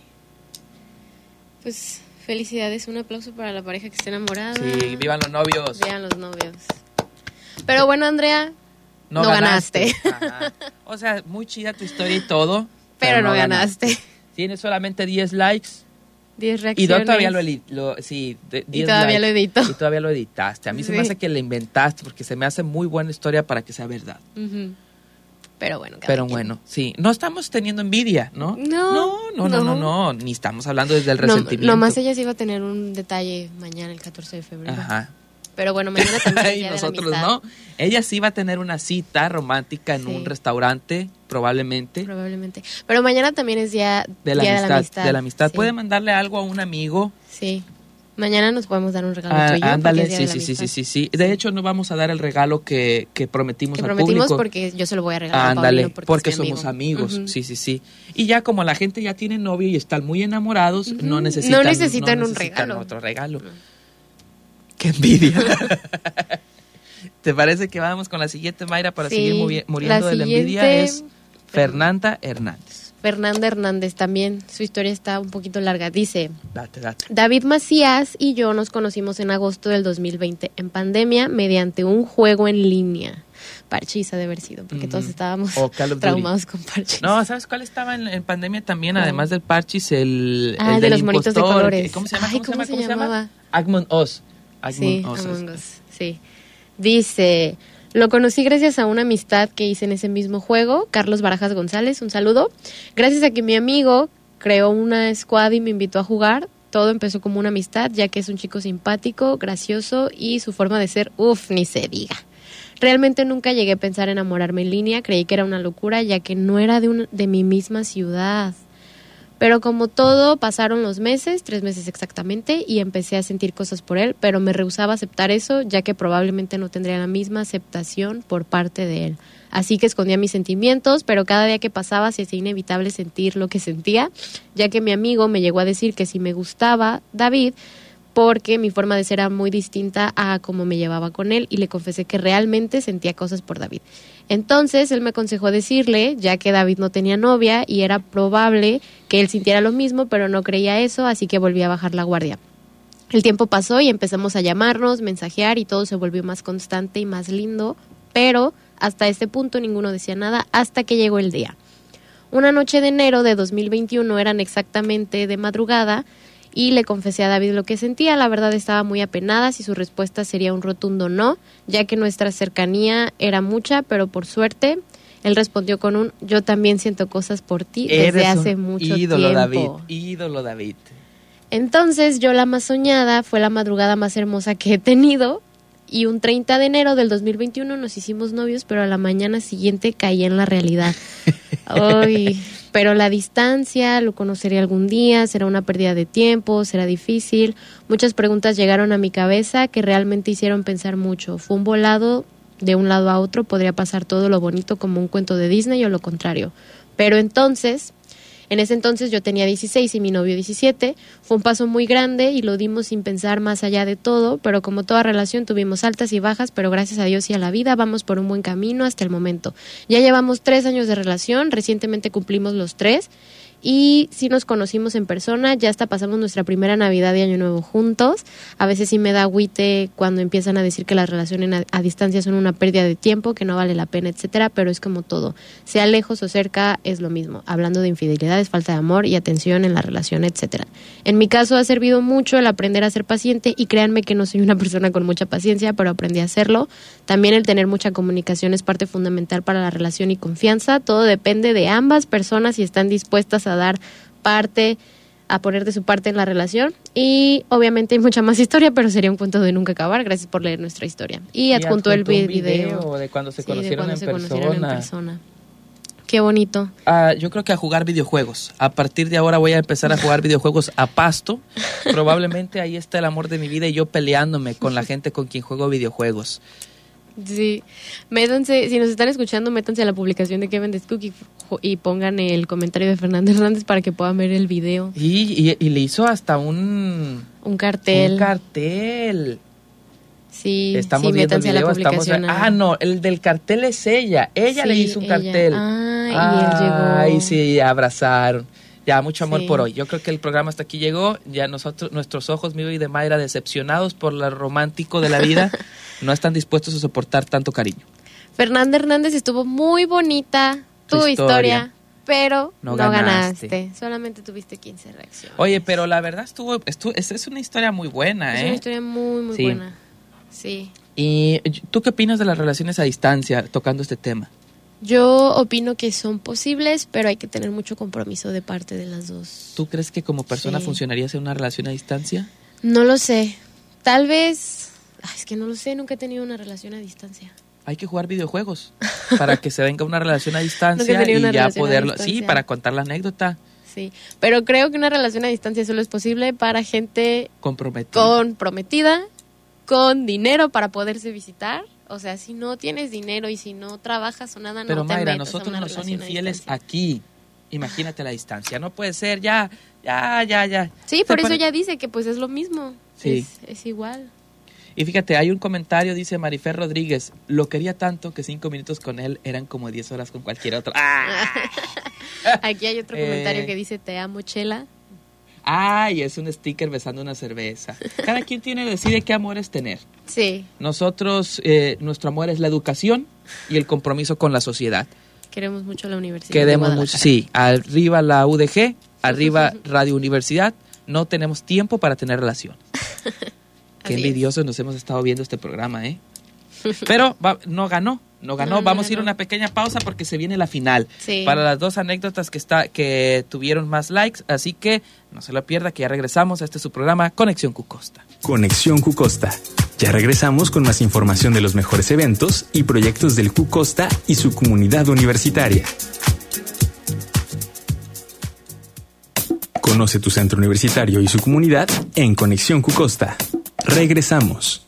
Pues felicidades, un aplauso para la pareja que está enamorada. Sí, vivan los novios. Vean los novios. Pero bueno, Andrea, no ganaste. Ajá. O sea, muy chida tu historia y todo. pero no ganaste. ganaste. Tiene solamente diez likes. diez Y reacciones. yo todavía lo, edit, lo sí, de, Y todavía likes, lo edito. Y todavía lo editaste. A mí Sí. se me hace que le inventaste porque se me hace muy buena historia para que sea verdad. Uh-huh. Pero bueno, cada Pero quien. bueno, sí. No estamos teniendo envidia, ¿no? No, No, no, no, no, no. no. Ni estamos hablando desde el No, resentimiento. nomás ella sí iba a tener un detalle mañana, el catorce de febrero. Ajá. Pero bueno, mañana también es Y día de la nosotros amistad. no. Ella sí va a tener una cita romántica en Sí. un restaurante, probablemente. Probablemente. Pero mañana también es día, De la, día amistad, de la amistad. de la amistad. Sí. Puede mandarle algo a un amigo. Sí. Mañana nos podemos dar un regalo Ah, tú y yo, porque ándale, es día sí, de la sí, sí, sí, amistad. sí, sí. De hecho, no vamos a dar el regalo que, que prometimos Que al prometimos público. porque yo se lo voy a regalar a Ándale, Paulino porque, porque, es mi somos amigo. amigos, Ujú. sí, sí, sí. Y ya como la gente ya tiene novio y están muy enamorados, Ujú. no necesitan, No necesitan no un necesitan regalo. otro regalo. ¡Qué envidia! ¿Te parece que vamos con la siguiente, Mayra, para Sí, seguir muri- muriendo la de la envidia? siguiente- Es Fernanda Hernández. Fernanda Hernández también, su historia está un poquito larga. Dice, Date, date. David Macías y yo nos conocimos en agosto del dos mil veinte en pandemia mediante un juego en línea. Parchís ha de haber sido, porque Ujú. todos estábamos O Call of Duty. traumados con Parchís. No, ¿sabes cuál estaba en, en pandemia también? ¿Cuál? Además del Parchis, el, Ah, el de del los monitos de impostor. colores. ¿Cómo se llama? Ay, ¿Cómo, se ¿cómo llama? se ¿Cómo se llamaba? llama? Among Us. Among Sí, Us. Among Us, sí. Dice, lo conocí gracias a una amistad que hice en ese mismo juego, Carlos Barajas González, un saludo. Gracias a que mi amigo creó una squad y me invitó a jugar, todo empezó como una amistad, ya que es un chico simpático, gracioso y su forma de ser, uff, ni se diga. Realmente nunca llegué a pensar en enamorarme en línea, creí que era una locura, ya que no era de, un, de mi misma ciudad. Pero como todo, pasaron los meses, tres meses exactamente, y empecé a sentir cosas por él, pero me rehusaba a aceptar eso, ya que probablemente no tendría la misma aceptación por parte de él. Así que escondía mis sentimientos, pero cada día que pasaba se hacía inevitable sentir lo que sentía, ya que mi amigo me llegó a decir que si me gustaba David, porque mi forma de ser era muy distinta a cómo me llevaba con él, y le confesé que realmente sentía cosas por David. Entonces él me aconsejó decirle, ya que David no tenía novia y era probable que él sintiera lo mismo, pero no creía eso, así que volví a bajar la guardia. El tiempo pasó y empezamos a llamarnos, mensajear y todo se volvió más constante y más lindo, pero hasta este punto ninguno decía nada hasta que llegó el día. Una noche de enero de dos mil veintiuno, eran exactamente de madrugada, y le confesé a David lo que sentía. La verdad estaba muy apenada si su respuesta sería un rotundo no, ya que nuestra cercanía era mucha, pero por suerte él respondió con un yo también siento cosas por ti desde Eres hace un mucho ídolo, tiempo. David. Ídolo, David. Entonces yo, la más soñada, fue la madrugada más hermosa que he tenido, y un treinta de enero del dos mil veintiuno nos hicimos novios, pero a la mañana siguiente caí en la realidad. Ay, pero la distancia, lo conoceré algún día, será una pérdida de tiempo, será difícil. Muchas preguntas llegaron a mi cabeza que realmente hicieron pensar mucho. Fue un volado de un lado a otro, podría pasar todo lo bonito como un cuento de Disney o lo contrario. Pero entonces, en ese entonces yo tenía dieciséis y mi novio diecisiete, fue un paso muy grande y lo dimos sin pensar más allá de todo, pero como toda relación tuvimos altas y bajas, pero gracias a Dios y a la vida vamos por un buen camino hasta el momento. Ya llevamos tres años de relación, recientemente cumplimos los tres, y sí nos conocimos en persona, ya hasta pasamos nuestra primera Navidad y Año Nuevo juntos. A veces sí me da agüite cuando empiezan a decir que las relaciones a, a distancia son una pérdida de tiempo, que no vale la pena, etcétera, pero es como todo, sea lejos o cerca es lo mismo, hablando de infidelidades, falta de amor y atención en la relación, etcétera. En mi caso ha servido mucho el aprender a ser paciente, y créanme que no soy una persona con mucha paciencia, pero aprendí a hacerlo. También el tener mucha comunicación es parte fundamental para la relación y confianza. Todo depende de ambas personas si están dispuestas a dar parte, a poner de su parte en la relación. Y obviamente hay mucha más historia, pero sería un cuento de nunca acabar. Gracias por leer nuestra historia. Y, y adjuntó el vi- un video, video de cuando se sí, conocieron, de cuando en, se persona. conocieron en persona. Qué bonito. Ah, yo creo que a jugar videojuegos. A partir de ahora voy a empezar a jugar videojuegos a pasto. Probablemente ahí está el amor de mi vida y yo peleándome con la gente con quien juego videojuegos. Sí, métanse, si nos están escuchando, métanse a la publicación de Kevin Descook y, y pongan el comentario de Fernando Hernández para que puedan ver el video. Y, y, y le hizo hasta un, Un cartel. un cartel. Sí, Estamos sí, viendo el métanse a la video, estamos publicación. Ah, no, el del cartel es ella. Ella Sí, le hizo un ella. cartel. Ah, y él llegó. Ay, sí, abrazaron. Ya, mucho amor Sí. por hoy. Yo creo que el programa hasta aquí llegó. Ya nosotros, nuestros ojos, mío y de Mayra, decepcionados por lo romántico de la vida, no están dispuestos a soportar tanto cariño. Fernanda Hernández, estuvo muy bonita tu Tu historia. historia. pero no, no ganaste. ganaste. Solamente tuviste quince reacciones. Oye, pero la verdad estuvo, estuvo esa es una historia muy buena, Es ¿eh? una historia muy, muy Sí. buena. Sí. ¿Y tú qué opinas de las relaciones a distancia tocando este tema? Yo opino que son posibles, pero hay que tener mucho compromiso de parte de las dos. ¿Tú crees que como persona Sí. funcionaría ser una relación a distancia? No lo sé. Tal vez... Ay, es que no lo sé, nunca he tenido una relación a distancia. Hay que jugar videojuegos para que se venga una relación a Nunca he distancia tenido y una ya relación a poderlo... distancia. Sí, para contar la anécdota. Sí, pero creo que una relación a distancia solo es posible para gente Comprometida. comprometida, con dinero para poderse visitar. O sea, si no tienes dinero y si no trabajas o nada, Pero no te Mayra, metas a nosotros una no son relación a infieles distancia. aquí. Imagínate la distancia. No puede ser, ya, ya, ya, ya. Sí, por Se eso pare- ya dice que pues es lo mismo. Sí. Es, es igual. Y fíjate, hay un comentario, dice Marifer Rodríguez, lo quería tanto que cinco minutos con él eran como diez horas con cualquier otro. ¡Ah! Aquí hay otro Eh. comentario que dice, te amo, Chela. ¡Ay! Es un sticker besando una cerveza. Cada quien tiene, decide qué amor es tener. Sí, Nosotros, eh, nuestro amor es la educación y el compromiso con la sociedad. queremos mucho la universidad. Queremos de mucho, Guadalajara. sí, arriba la U D G, arriba Radio Universidad, no tenemos tiempo para tener relaciones. Qué Así es. envidiosos nos hemos estado viendo este programa, ¿eh? Pero va- no ganó, no ganó. No, no Vamos a ir a ganó. una pequeña pausa porque se viene la final. Sí. Para las dos anécdotas que está que tuvieron más likes, así que no se lo pierda que ya regresamos a este su programa Conexión Cucosta. Conexión Cucosta. Ya regresamos con más información de los mejores eventos y proyectos del Cucosta y su comunidad universitaria. Conoce tu centro universitario y su comunidad en Conexión Cucosta. Regresamos.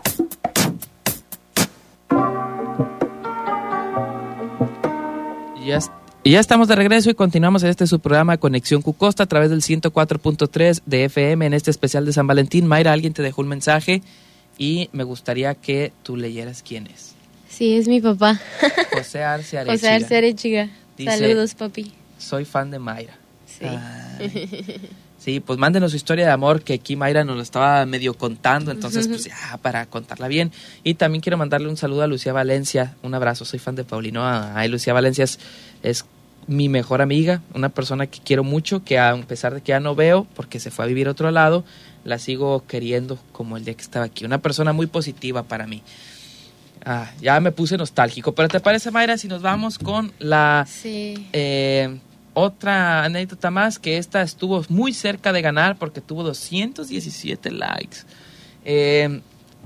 Y ya, y ya estamos de regreso y continuamos en este su programa Conexión Cucosta a través del ciento cuatro punto tres de F M en este especial de San Valentín. Mayra, alguien te dejó un mensaje y me gustaría que tú leyeras quién es. Sí, es mi papá. José Arce Arechiga. José Arce Arechiga. Dice- Saludos, papi. Soy fan de Mayra. Sí. Ay. Sí, pues mándenos su historia de amor, que aquí Mayra nos lo estaba medio contando, entonces pues ya para contarla bien. Y también quiero mandarle un saludo a Lucía Valencia, un abrazo, soy fan de Paulino. Ay, Lucía Valencia es, es mi mejor amiga, una persona que quiero mucho, que a pesar de que ya no veo, porque se fue a vivir a otro lado, la sigo queriendo como el día que estaba aquí. Una persona muy positiva para mí. Ah, ya me puse nostálgico, pero ¿te parece, Mayra, si nos vamos con la... Sí. Eh, otra anécdota más, que esta estuvo muy cerca de ganar porque tuvo doscientos diecisiete likes. Eh,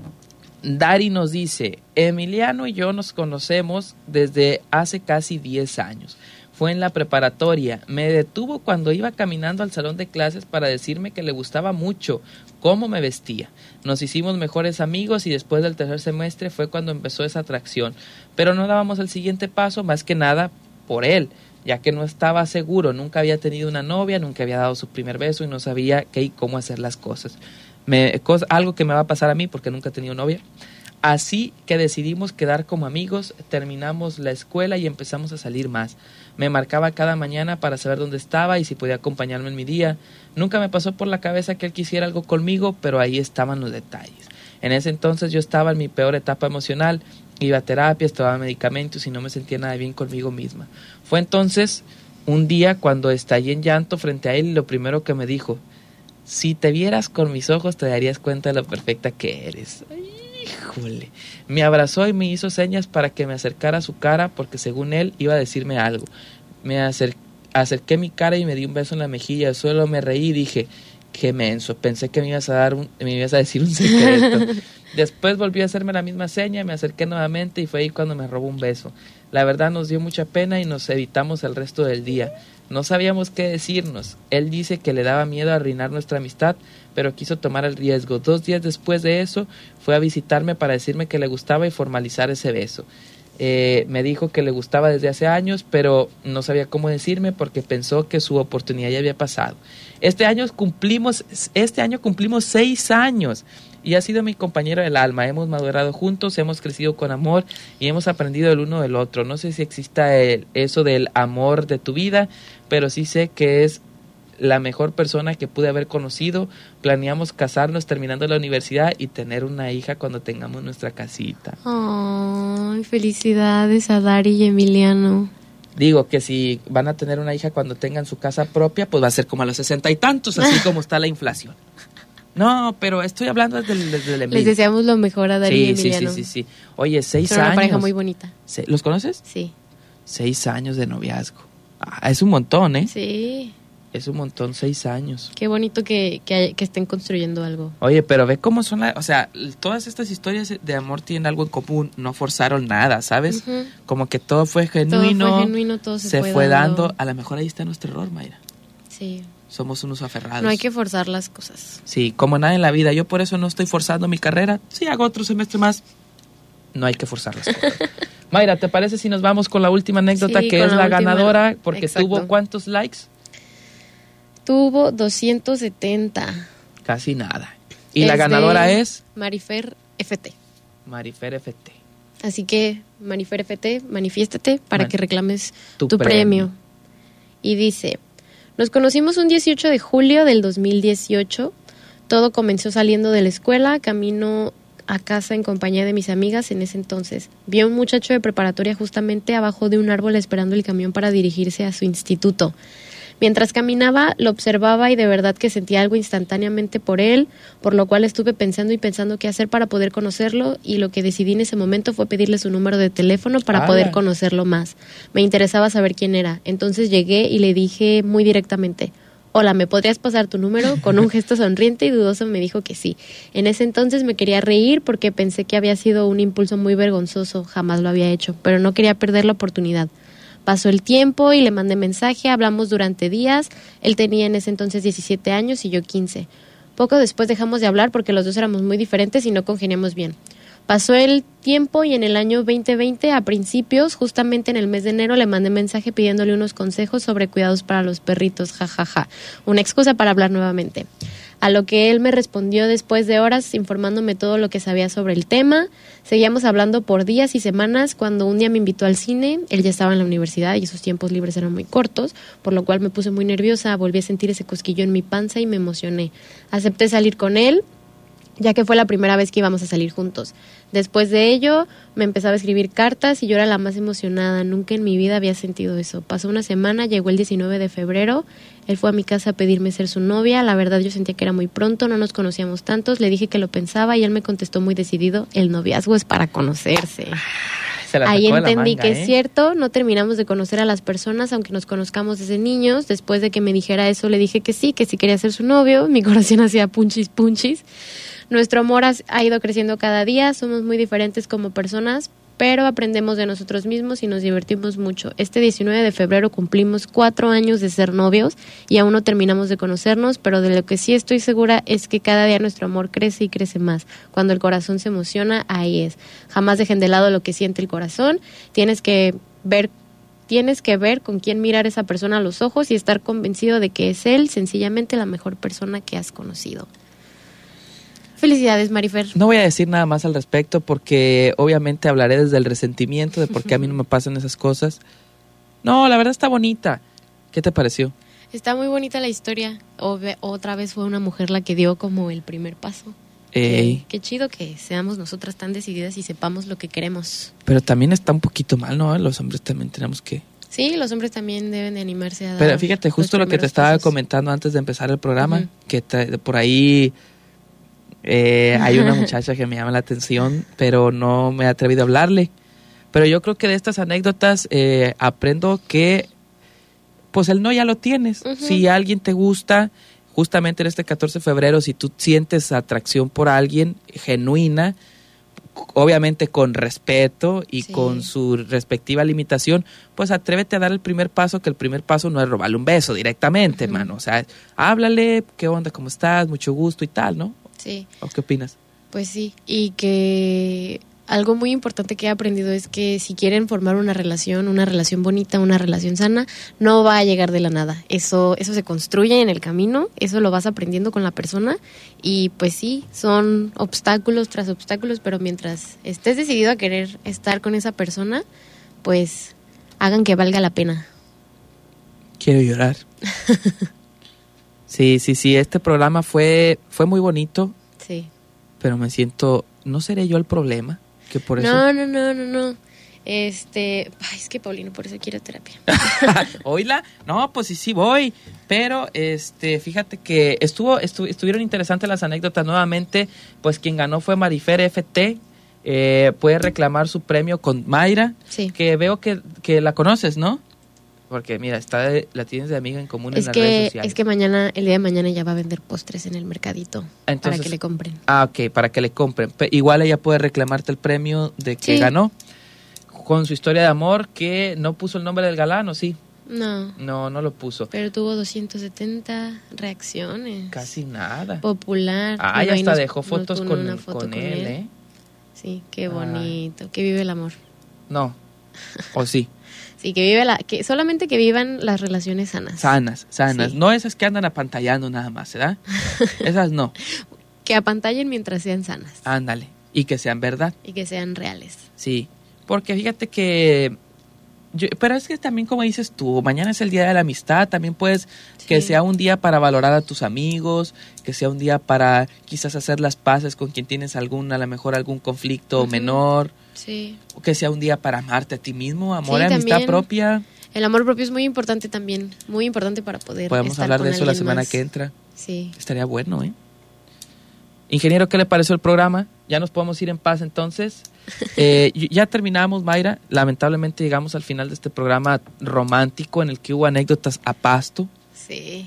Dari nos dice, Emiliano y yo nos conocemos desde hace casi diez años. Fue en la preparatoria. Me detuvo cuando iba caminando al salón de clases para decirme que le gustaba mucho cómo me vestía. Nos hicimos mejores amigos y después del tercer semestre fue cuando empezó esa atracción. Pero no dábamos el siguiente paso más que nada por él, ya que no estaba seguro, nunca había tenido una novia, nunca había dado su primer beso y no sabía qué y cómo hacer las cosas. Me, cosa, algo que me va a pasar a mí porque nunca he tenido novia. Así que decidimos quedar como amigos, terminamos la escuela y empezamos a salir más. Me marcaba cada mañana para saber dónde estaba y si podía acompañarme en mi día. Nunca me pasó por la cabeza que él quisiera algo conmigo, pero ahí estaban los detalles. En ese entonces yo estaba en mi peor etapa emocional. Iba a terapias, tomaba medicamentos y no me sentía nada bien conmigo misma. Fue entonces un día cuando estallé en llanto frente a él y lo primero que me dijo, si te vieras con mis ojos te darías cuenta de lo perfecta que eres. Ay, híjole. Me abrazó y me hizo señas para que me acercara a su cara porque según él iba a decirme algo. Me acer- acerqué mi cara y me di un beso en la mejilla. Solo me reí y dije, qué menso, pensé que me ibas a dar un, me ibas a decir un secreto. Después volvió a hacerme la misma seña, me acerqué nuevamente y fue ahí cuando me robó un beso. La verdad nos dio mucha pena y nos evitamos el resto del día. No sabíamos qué decirnos. Él dice que le daba miedo arruinar nuestra amistad, pero quiso tomar el riesgo. Dos días después de eso, fue a visitarme para decirme que le gustaba y formalizar ese beso. Eh, me dijo que le gustaba desde hace años, pero no sabía cómo decirme porque pensó que su oportunidad ya había pasado. Este año cumplimos, este año cumplimos seis años y ha sido mi compañero del alma. Hemos madurado juntos, hemos crecido con amor y hemos aprendido el uno del otro. No sé si exista el, eso del amor de tu vida, pero sí sé que es la mejor persona que pude haber conocido. Planeamos casarnos terminando la universidad y tener una hija cuando tengamos nuestra casita. Ay, felicidades a Dari y Emiliano. Digo que si van a tener una hija cuando tengan su casa propia, pues va a ser como a los sesenta y tantos, así como está la inflación. No, pero estoy hablando desde el, desde el envidia. Les deseamos lo mejor a Darío sí, y Emiliano. Sí, sí, sí, sí. Oye, seis Son años. una pareja muy bonita. Se, ¿Los conoces? Sí. Seis años de noviazgo. Ah, es un montón, ¿eh? Sí. Es un montón, seis años. Qué bonito que, que, hay- que estén construyendo algo. Oye, pero ve cómo son las... O sea, todas estas historias de amor tienen algo en común. No forzaron nada, ¿sabes? Ujú. Como que todo fue genuino. Todo fue genuino, todo se, se fue, fue dando. dando. A lo mejor ahí está nuestro error, Mayra. Sí. Somos unos aferrados. No hay que forzar las cosas. Sí, como nada en la vida. Yo por eso no estoy forzando mi carrera. Sí, hago otro semestre más. No hay que forzar las cosas. Mayra, ¿te parece si nos vamos con la última anécdota, Sí, que con es la la última. ganadora? Porque Exacto. tuvo ¿cuántos likes? Tuvo doscientos setenta. Casi nada. Y Es la ganadora de es Marifer F T. Marifer F T. Así que, Marifer F T, manifiéstate para Man- que reclames tu tu, premio. premio. Y dice, nos conocimos un dieciocho de julio del dos mil dieciocho. Todo comenzó saliendo de la escuela, camino a casa en compañía de mis amigas en ese entonces. Vi a un muchacho de preparatoria justamente abajo de un árbol esperando el camión para dirigirse a su instituto. Mientras caminaba, lo observaba y de verdad que sentía algo instantáneamente por él, por lo cual estuve pensando y pensando qué hacer para poder conocerlo, y lo que decidí en ese momento fue pedirle su número de teléfono para ¡Hala! poder conocerlo más. Me interesaba saber quién era, entonces llegué y le dije muy directamente: hola, ¿me podrías pasar tu número? Con un gesto sonriente y dudoso me dijo que sí. En ese entonces me quería reír porque pensé que había sido un impulso muy vergonzoso, jamás lo había hecho, pero no quería perder la oportunidad. Pasó el tiempo y le mandé mensaje, hablamos durante días. Él tenía en ese entonces diecisiete años y yo quince. Poco después dejamos de hablar porque los dos éramos muy diferentes y no congeniamos bien. Pasó el tiempo y en el año veinte veinte, a principios, justamente en el mes de enero, le mandé mensaje pidiéndole unos consejos sobre cuidados para los perritos, jajaja. Ja, ja. Una excusa para hablar nuevamente. A lo que él me respondió después de horas informándome todo lo que sabía sobre el tema. Seguíamos hablando por días y semanas cuando un día me invitó al cine. Él ya estaba en la universidad y sus tiempos libres eran muy cortos, por lo cual me puse muy nerviosa, volví a sentir ese cosquillo en mi panza y me emocioné. Acepté salir con él, ya que fue la primera vez que íbamos a salir juntos. Después de ello, me empezaba a escribir cartas y yo era la más emocionada. Nunca en mi vida había sentido eso. Pasó una semana, llegó el diecinueve de febrero. Él fue a mi casa a pedirme ser su novia. La verdad, yo sentía que era muy pronto, no nos conocíamos tantos. Le dije que lo pensaba y él me contestó muy decidido: el noviazgo es para conocerse. Se la Ahí sacó de la entendí manga, que ¿eh? es cierto, no terminamos de conocer a las personas, aunque nos conozcamos desde niños. Después de que me dijera eso, le dije que sí, que sí quería ser su novio. Mi corazón hacía punchis, punchis. Nuestro amor ha, ha ido creciendo cada día, somos muy diferentes como personas, pero aprendemos de nosotros mismos y nos divertimos mucho. Este diecinueve de febrero cumplimos cuatro años de ser novios y aún no terminamos de conocernos, pero de lo que sí estoy segura es que cada día nuestro amor crece y crece más. Cuando el corazón se emociona, ahí es. Jamás dejen de lado lo que siente el corazón. Tienes que ver Tienes que ver con quién mirar a esa persona a los ojos y estar convencido de que es él, sencillamente la mejor persona que has conocido. Felicidades, Marifer. No voy a decir nada más al respecto porque obviamente hablaré desde el resentimiento de por qué a mí no me pasan esas cosas. No, la verdad está bonita. ¿Qué te pareció? Está muy bonita la historia. O, otra vez fue una mujer la que dio como el primer paso. Ey. Qué, qué chido que seamos nosotras tan decididas y sepamos lo que queremos. Pero también está un poquito mal, ¿no? Los hombres también tenemos que... Sí, los hombres también deben de animarse a dar. Pero fíjate, justo los lo que te primeros estaba pasos. comentando antes de empezar el programa, Ujú. que tra- por ahí eh, hay una muchacha que me llama la atención, pero no me he atrevido a hablarle. Pero yo creo que de estas anécdotas eh, aprendo que pues el no ya lo tienes. Ujú. Si alguien te gusta, justamente en este catorce de febrero, si tú sientes atracción por alguien genuina, obviamente con respeto y Sí. con su respectiva limitación, pues atrévete a dar el primer paso, que el primer paso no es robarle un beso directamente, Ujú. hermano. O sea, háblale, qué onda, cómo estás, mucho gusto y tal, ¿no? Sí, ¿O qué opinas? pues sí. Y que algo muy importante que he aprendido es que si quieren formar una relación, una relación bonita, una relación sana, no va a llegar de la nada. Eso, eso se construye en el camino, eso lo vas aprendiendo con la persona y pues sí, son obstáculos tras obstáculos, pero mientras estés decidido a querer estar con esa persona, pues hagan que valga la pena. Quiero llorar. Sí, sí, sí, este programa fue, fue muy bonito, Sí. pero me siento, ¿no seré yo el problema? Que por eso... No, no, no, no, no. Este, ay, es que Paulino por eso quiere terapia. ¿Oíla? No, pues sí, sí voy. Pero, este, fíjate que estuvo, estu- estuvieron interesantes las anécdotas. Nuevamente, pues quien ganó fue Marifer F T. Eh, puede reclamar su premio con Mayra. Sí. Que veo que, que la conoces, ¿no? Porque mira, está de- la tienes de amiga en común en Es las redes que, sociales. es que mañana, el día de mañana ya va a vender postres en el mercadito. Entonces- para que le compren. Ah, ok, para que le compren. Pe- igual ella puede reclamarte el premio de que Sí. ganó. Con su historia de amor, que no puso el nombre del galán, ¿o sí? No, No, no lo puso. pero tuvo doscientas setenta reacciones. Casi nada. Popular. Ah, Bueno, y ahí hasta nos- dejó nos fotos puso con, una foto con él, ¿eh? Sí, qué Ay. bonito. Que vive el amor. No. ¿O sí? Sí, que vive la, que solamente que vivan las relaciones sanas. Sanas, sanas. Sí. No esas que andan apantallando nada más, ¿verdad? Esas no. Que apantallen mientras sean sanas. Ándale. Y que sean verdad. Y que sean reales. Sí. Porque fíjate que... yo- pero es que también, como dices tú, mañana es el día de la amistad. También puedes que Sí. sea un día para valorar a tus amigos, que sea un día para quizás hacer las paces con quien tienes algún, a lo mejor algún conflicto Ujú. menor, Sí. o que sea un día para amarte a ti mismo, amor Sí, y amistad también. propia. El amor propio es muy importante también. Muy importante para poder Podemos estar hablar con de eso la alguien semana más. que entra. Sí. Estaría bueno, ¿eh? Ingeniero, ¿qué le pareció el programa? Ya nos podemos ir en paz entonces. Eh, y- ya terminamos, Mayra. Lamentablemente llegamos al final de este programa romántico en el que hubo anécdotas a pasto. Sí.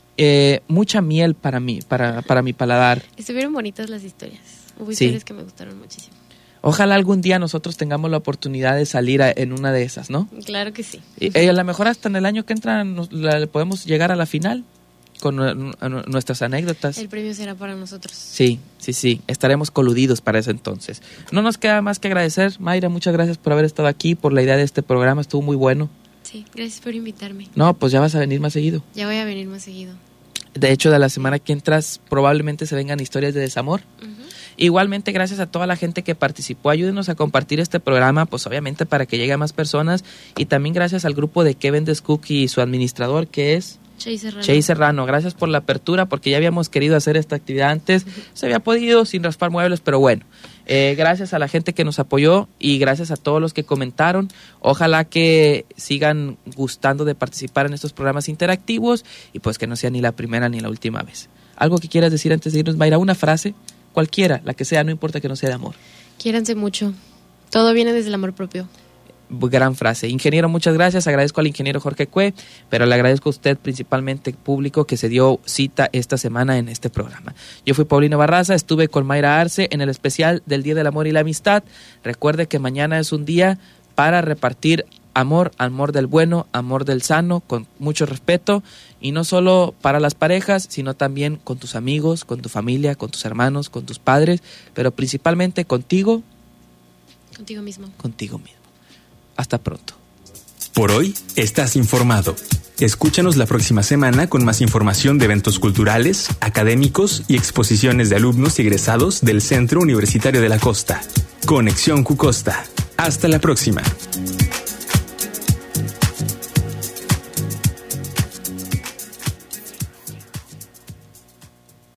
Eh, mucha miel para mí, para, para mi paladar. Estuvieron bonitas las historias. Hubo Sí. historias que me gustaron muchísimo. Ojalá algún día nosotros tengamos la oportunidad de salir a- en una de esas, ¿no? Claro que sí. Y, eh, a lo mejor hasta en el año que entra nos- la- podemos llegar a la final con nue- nu- nuestras anécdotas. El premio será para nosotros. Sí, sí, sí, estaremos coludidos para ese entonces. No nos queda más que agradecer, Mayra, muchas gracias por haber estado aquí, por la idea de este programa, estuvo muy bueno. Sí, gracias por invitarme. No, pues ya vas a venir más seguido. Ya voy a venir más seguido. De hecho, de la semana que entras probablemente se vengan historias de desamor. Ujú. Igualmente, gracias a toda la gente que participó, ayúdenos a compartir este programa, pues obviamente para que llegue a más personas, y también gracias al grupo de Kevin Descook y su administrador, que es Chey Serrano. Chey Serrano. Gracias por la apertura, porque ya habíamos querido hacer esta actividad antes, se había podido sin raspar muebles, pero bueno, eh, gracias a la gente que nos apoyó y gracias a todos los que comentaron. Ojalá que sigan gustando de participar en estos programas interactivos y pues que no sea ni la primera ni la última vez. ¿Algo que quieras decir antes de irnos, Mayra? Una frase, cualquiera, la que sea, no importa que no sea de amor. Quiéranse mucho. Todo viene desde el amor propio. Gran frase. Ingeniero, muchas gracias. Agradezco al ingeniero Jorge Cue, pero le agradezco a usted, principalmente público, que se dio cita esta semana en este programa. Yo fui Paulino Barraza, estuve con Mayra Arce en el especial del Día del Amor y la Amistad. Recuerde que mañana es un día para repartir amor, amor del bueno, amor del sano, con mucho respeto, y no solo para las parejas, sino también con tus amigos, con tu familia, con tus hermanos, con tus padres, pero principalmente contigo, Contigo mismo. contigo mismo. Hasta pronto. Por hoy estás informado. Escúchanos la próxima semana con más información de eventos culturales, académicos y exposiciones de alumnos y egresados del Centro Universitario de la Costa. Conexión Q Costa. Hasta la próxima.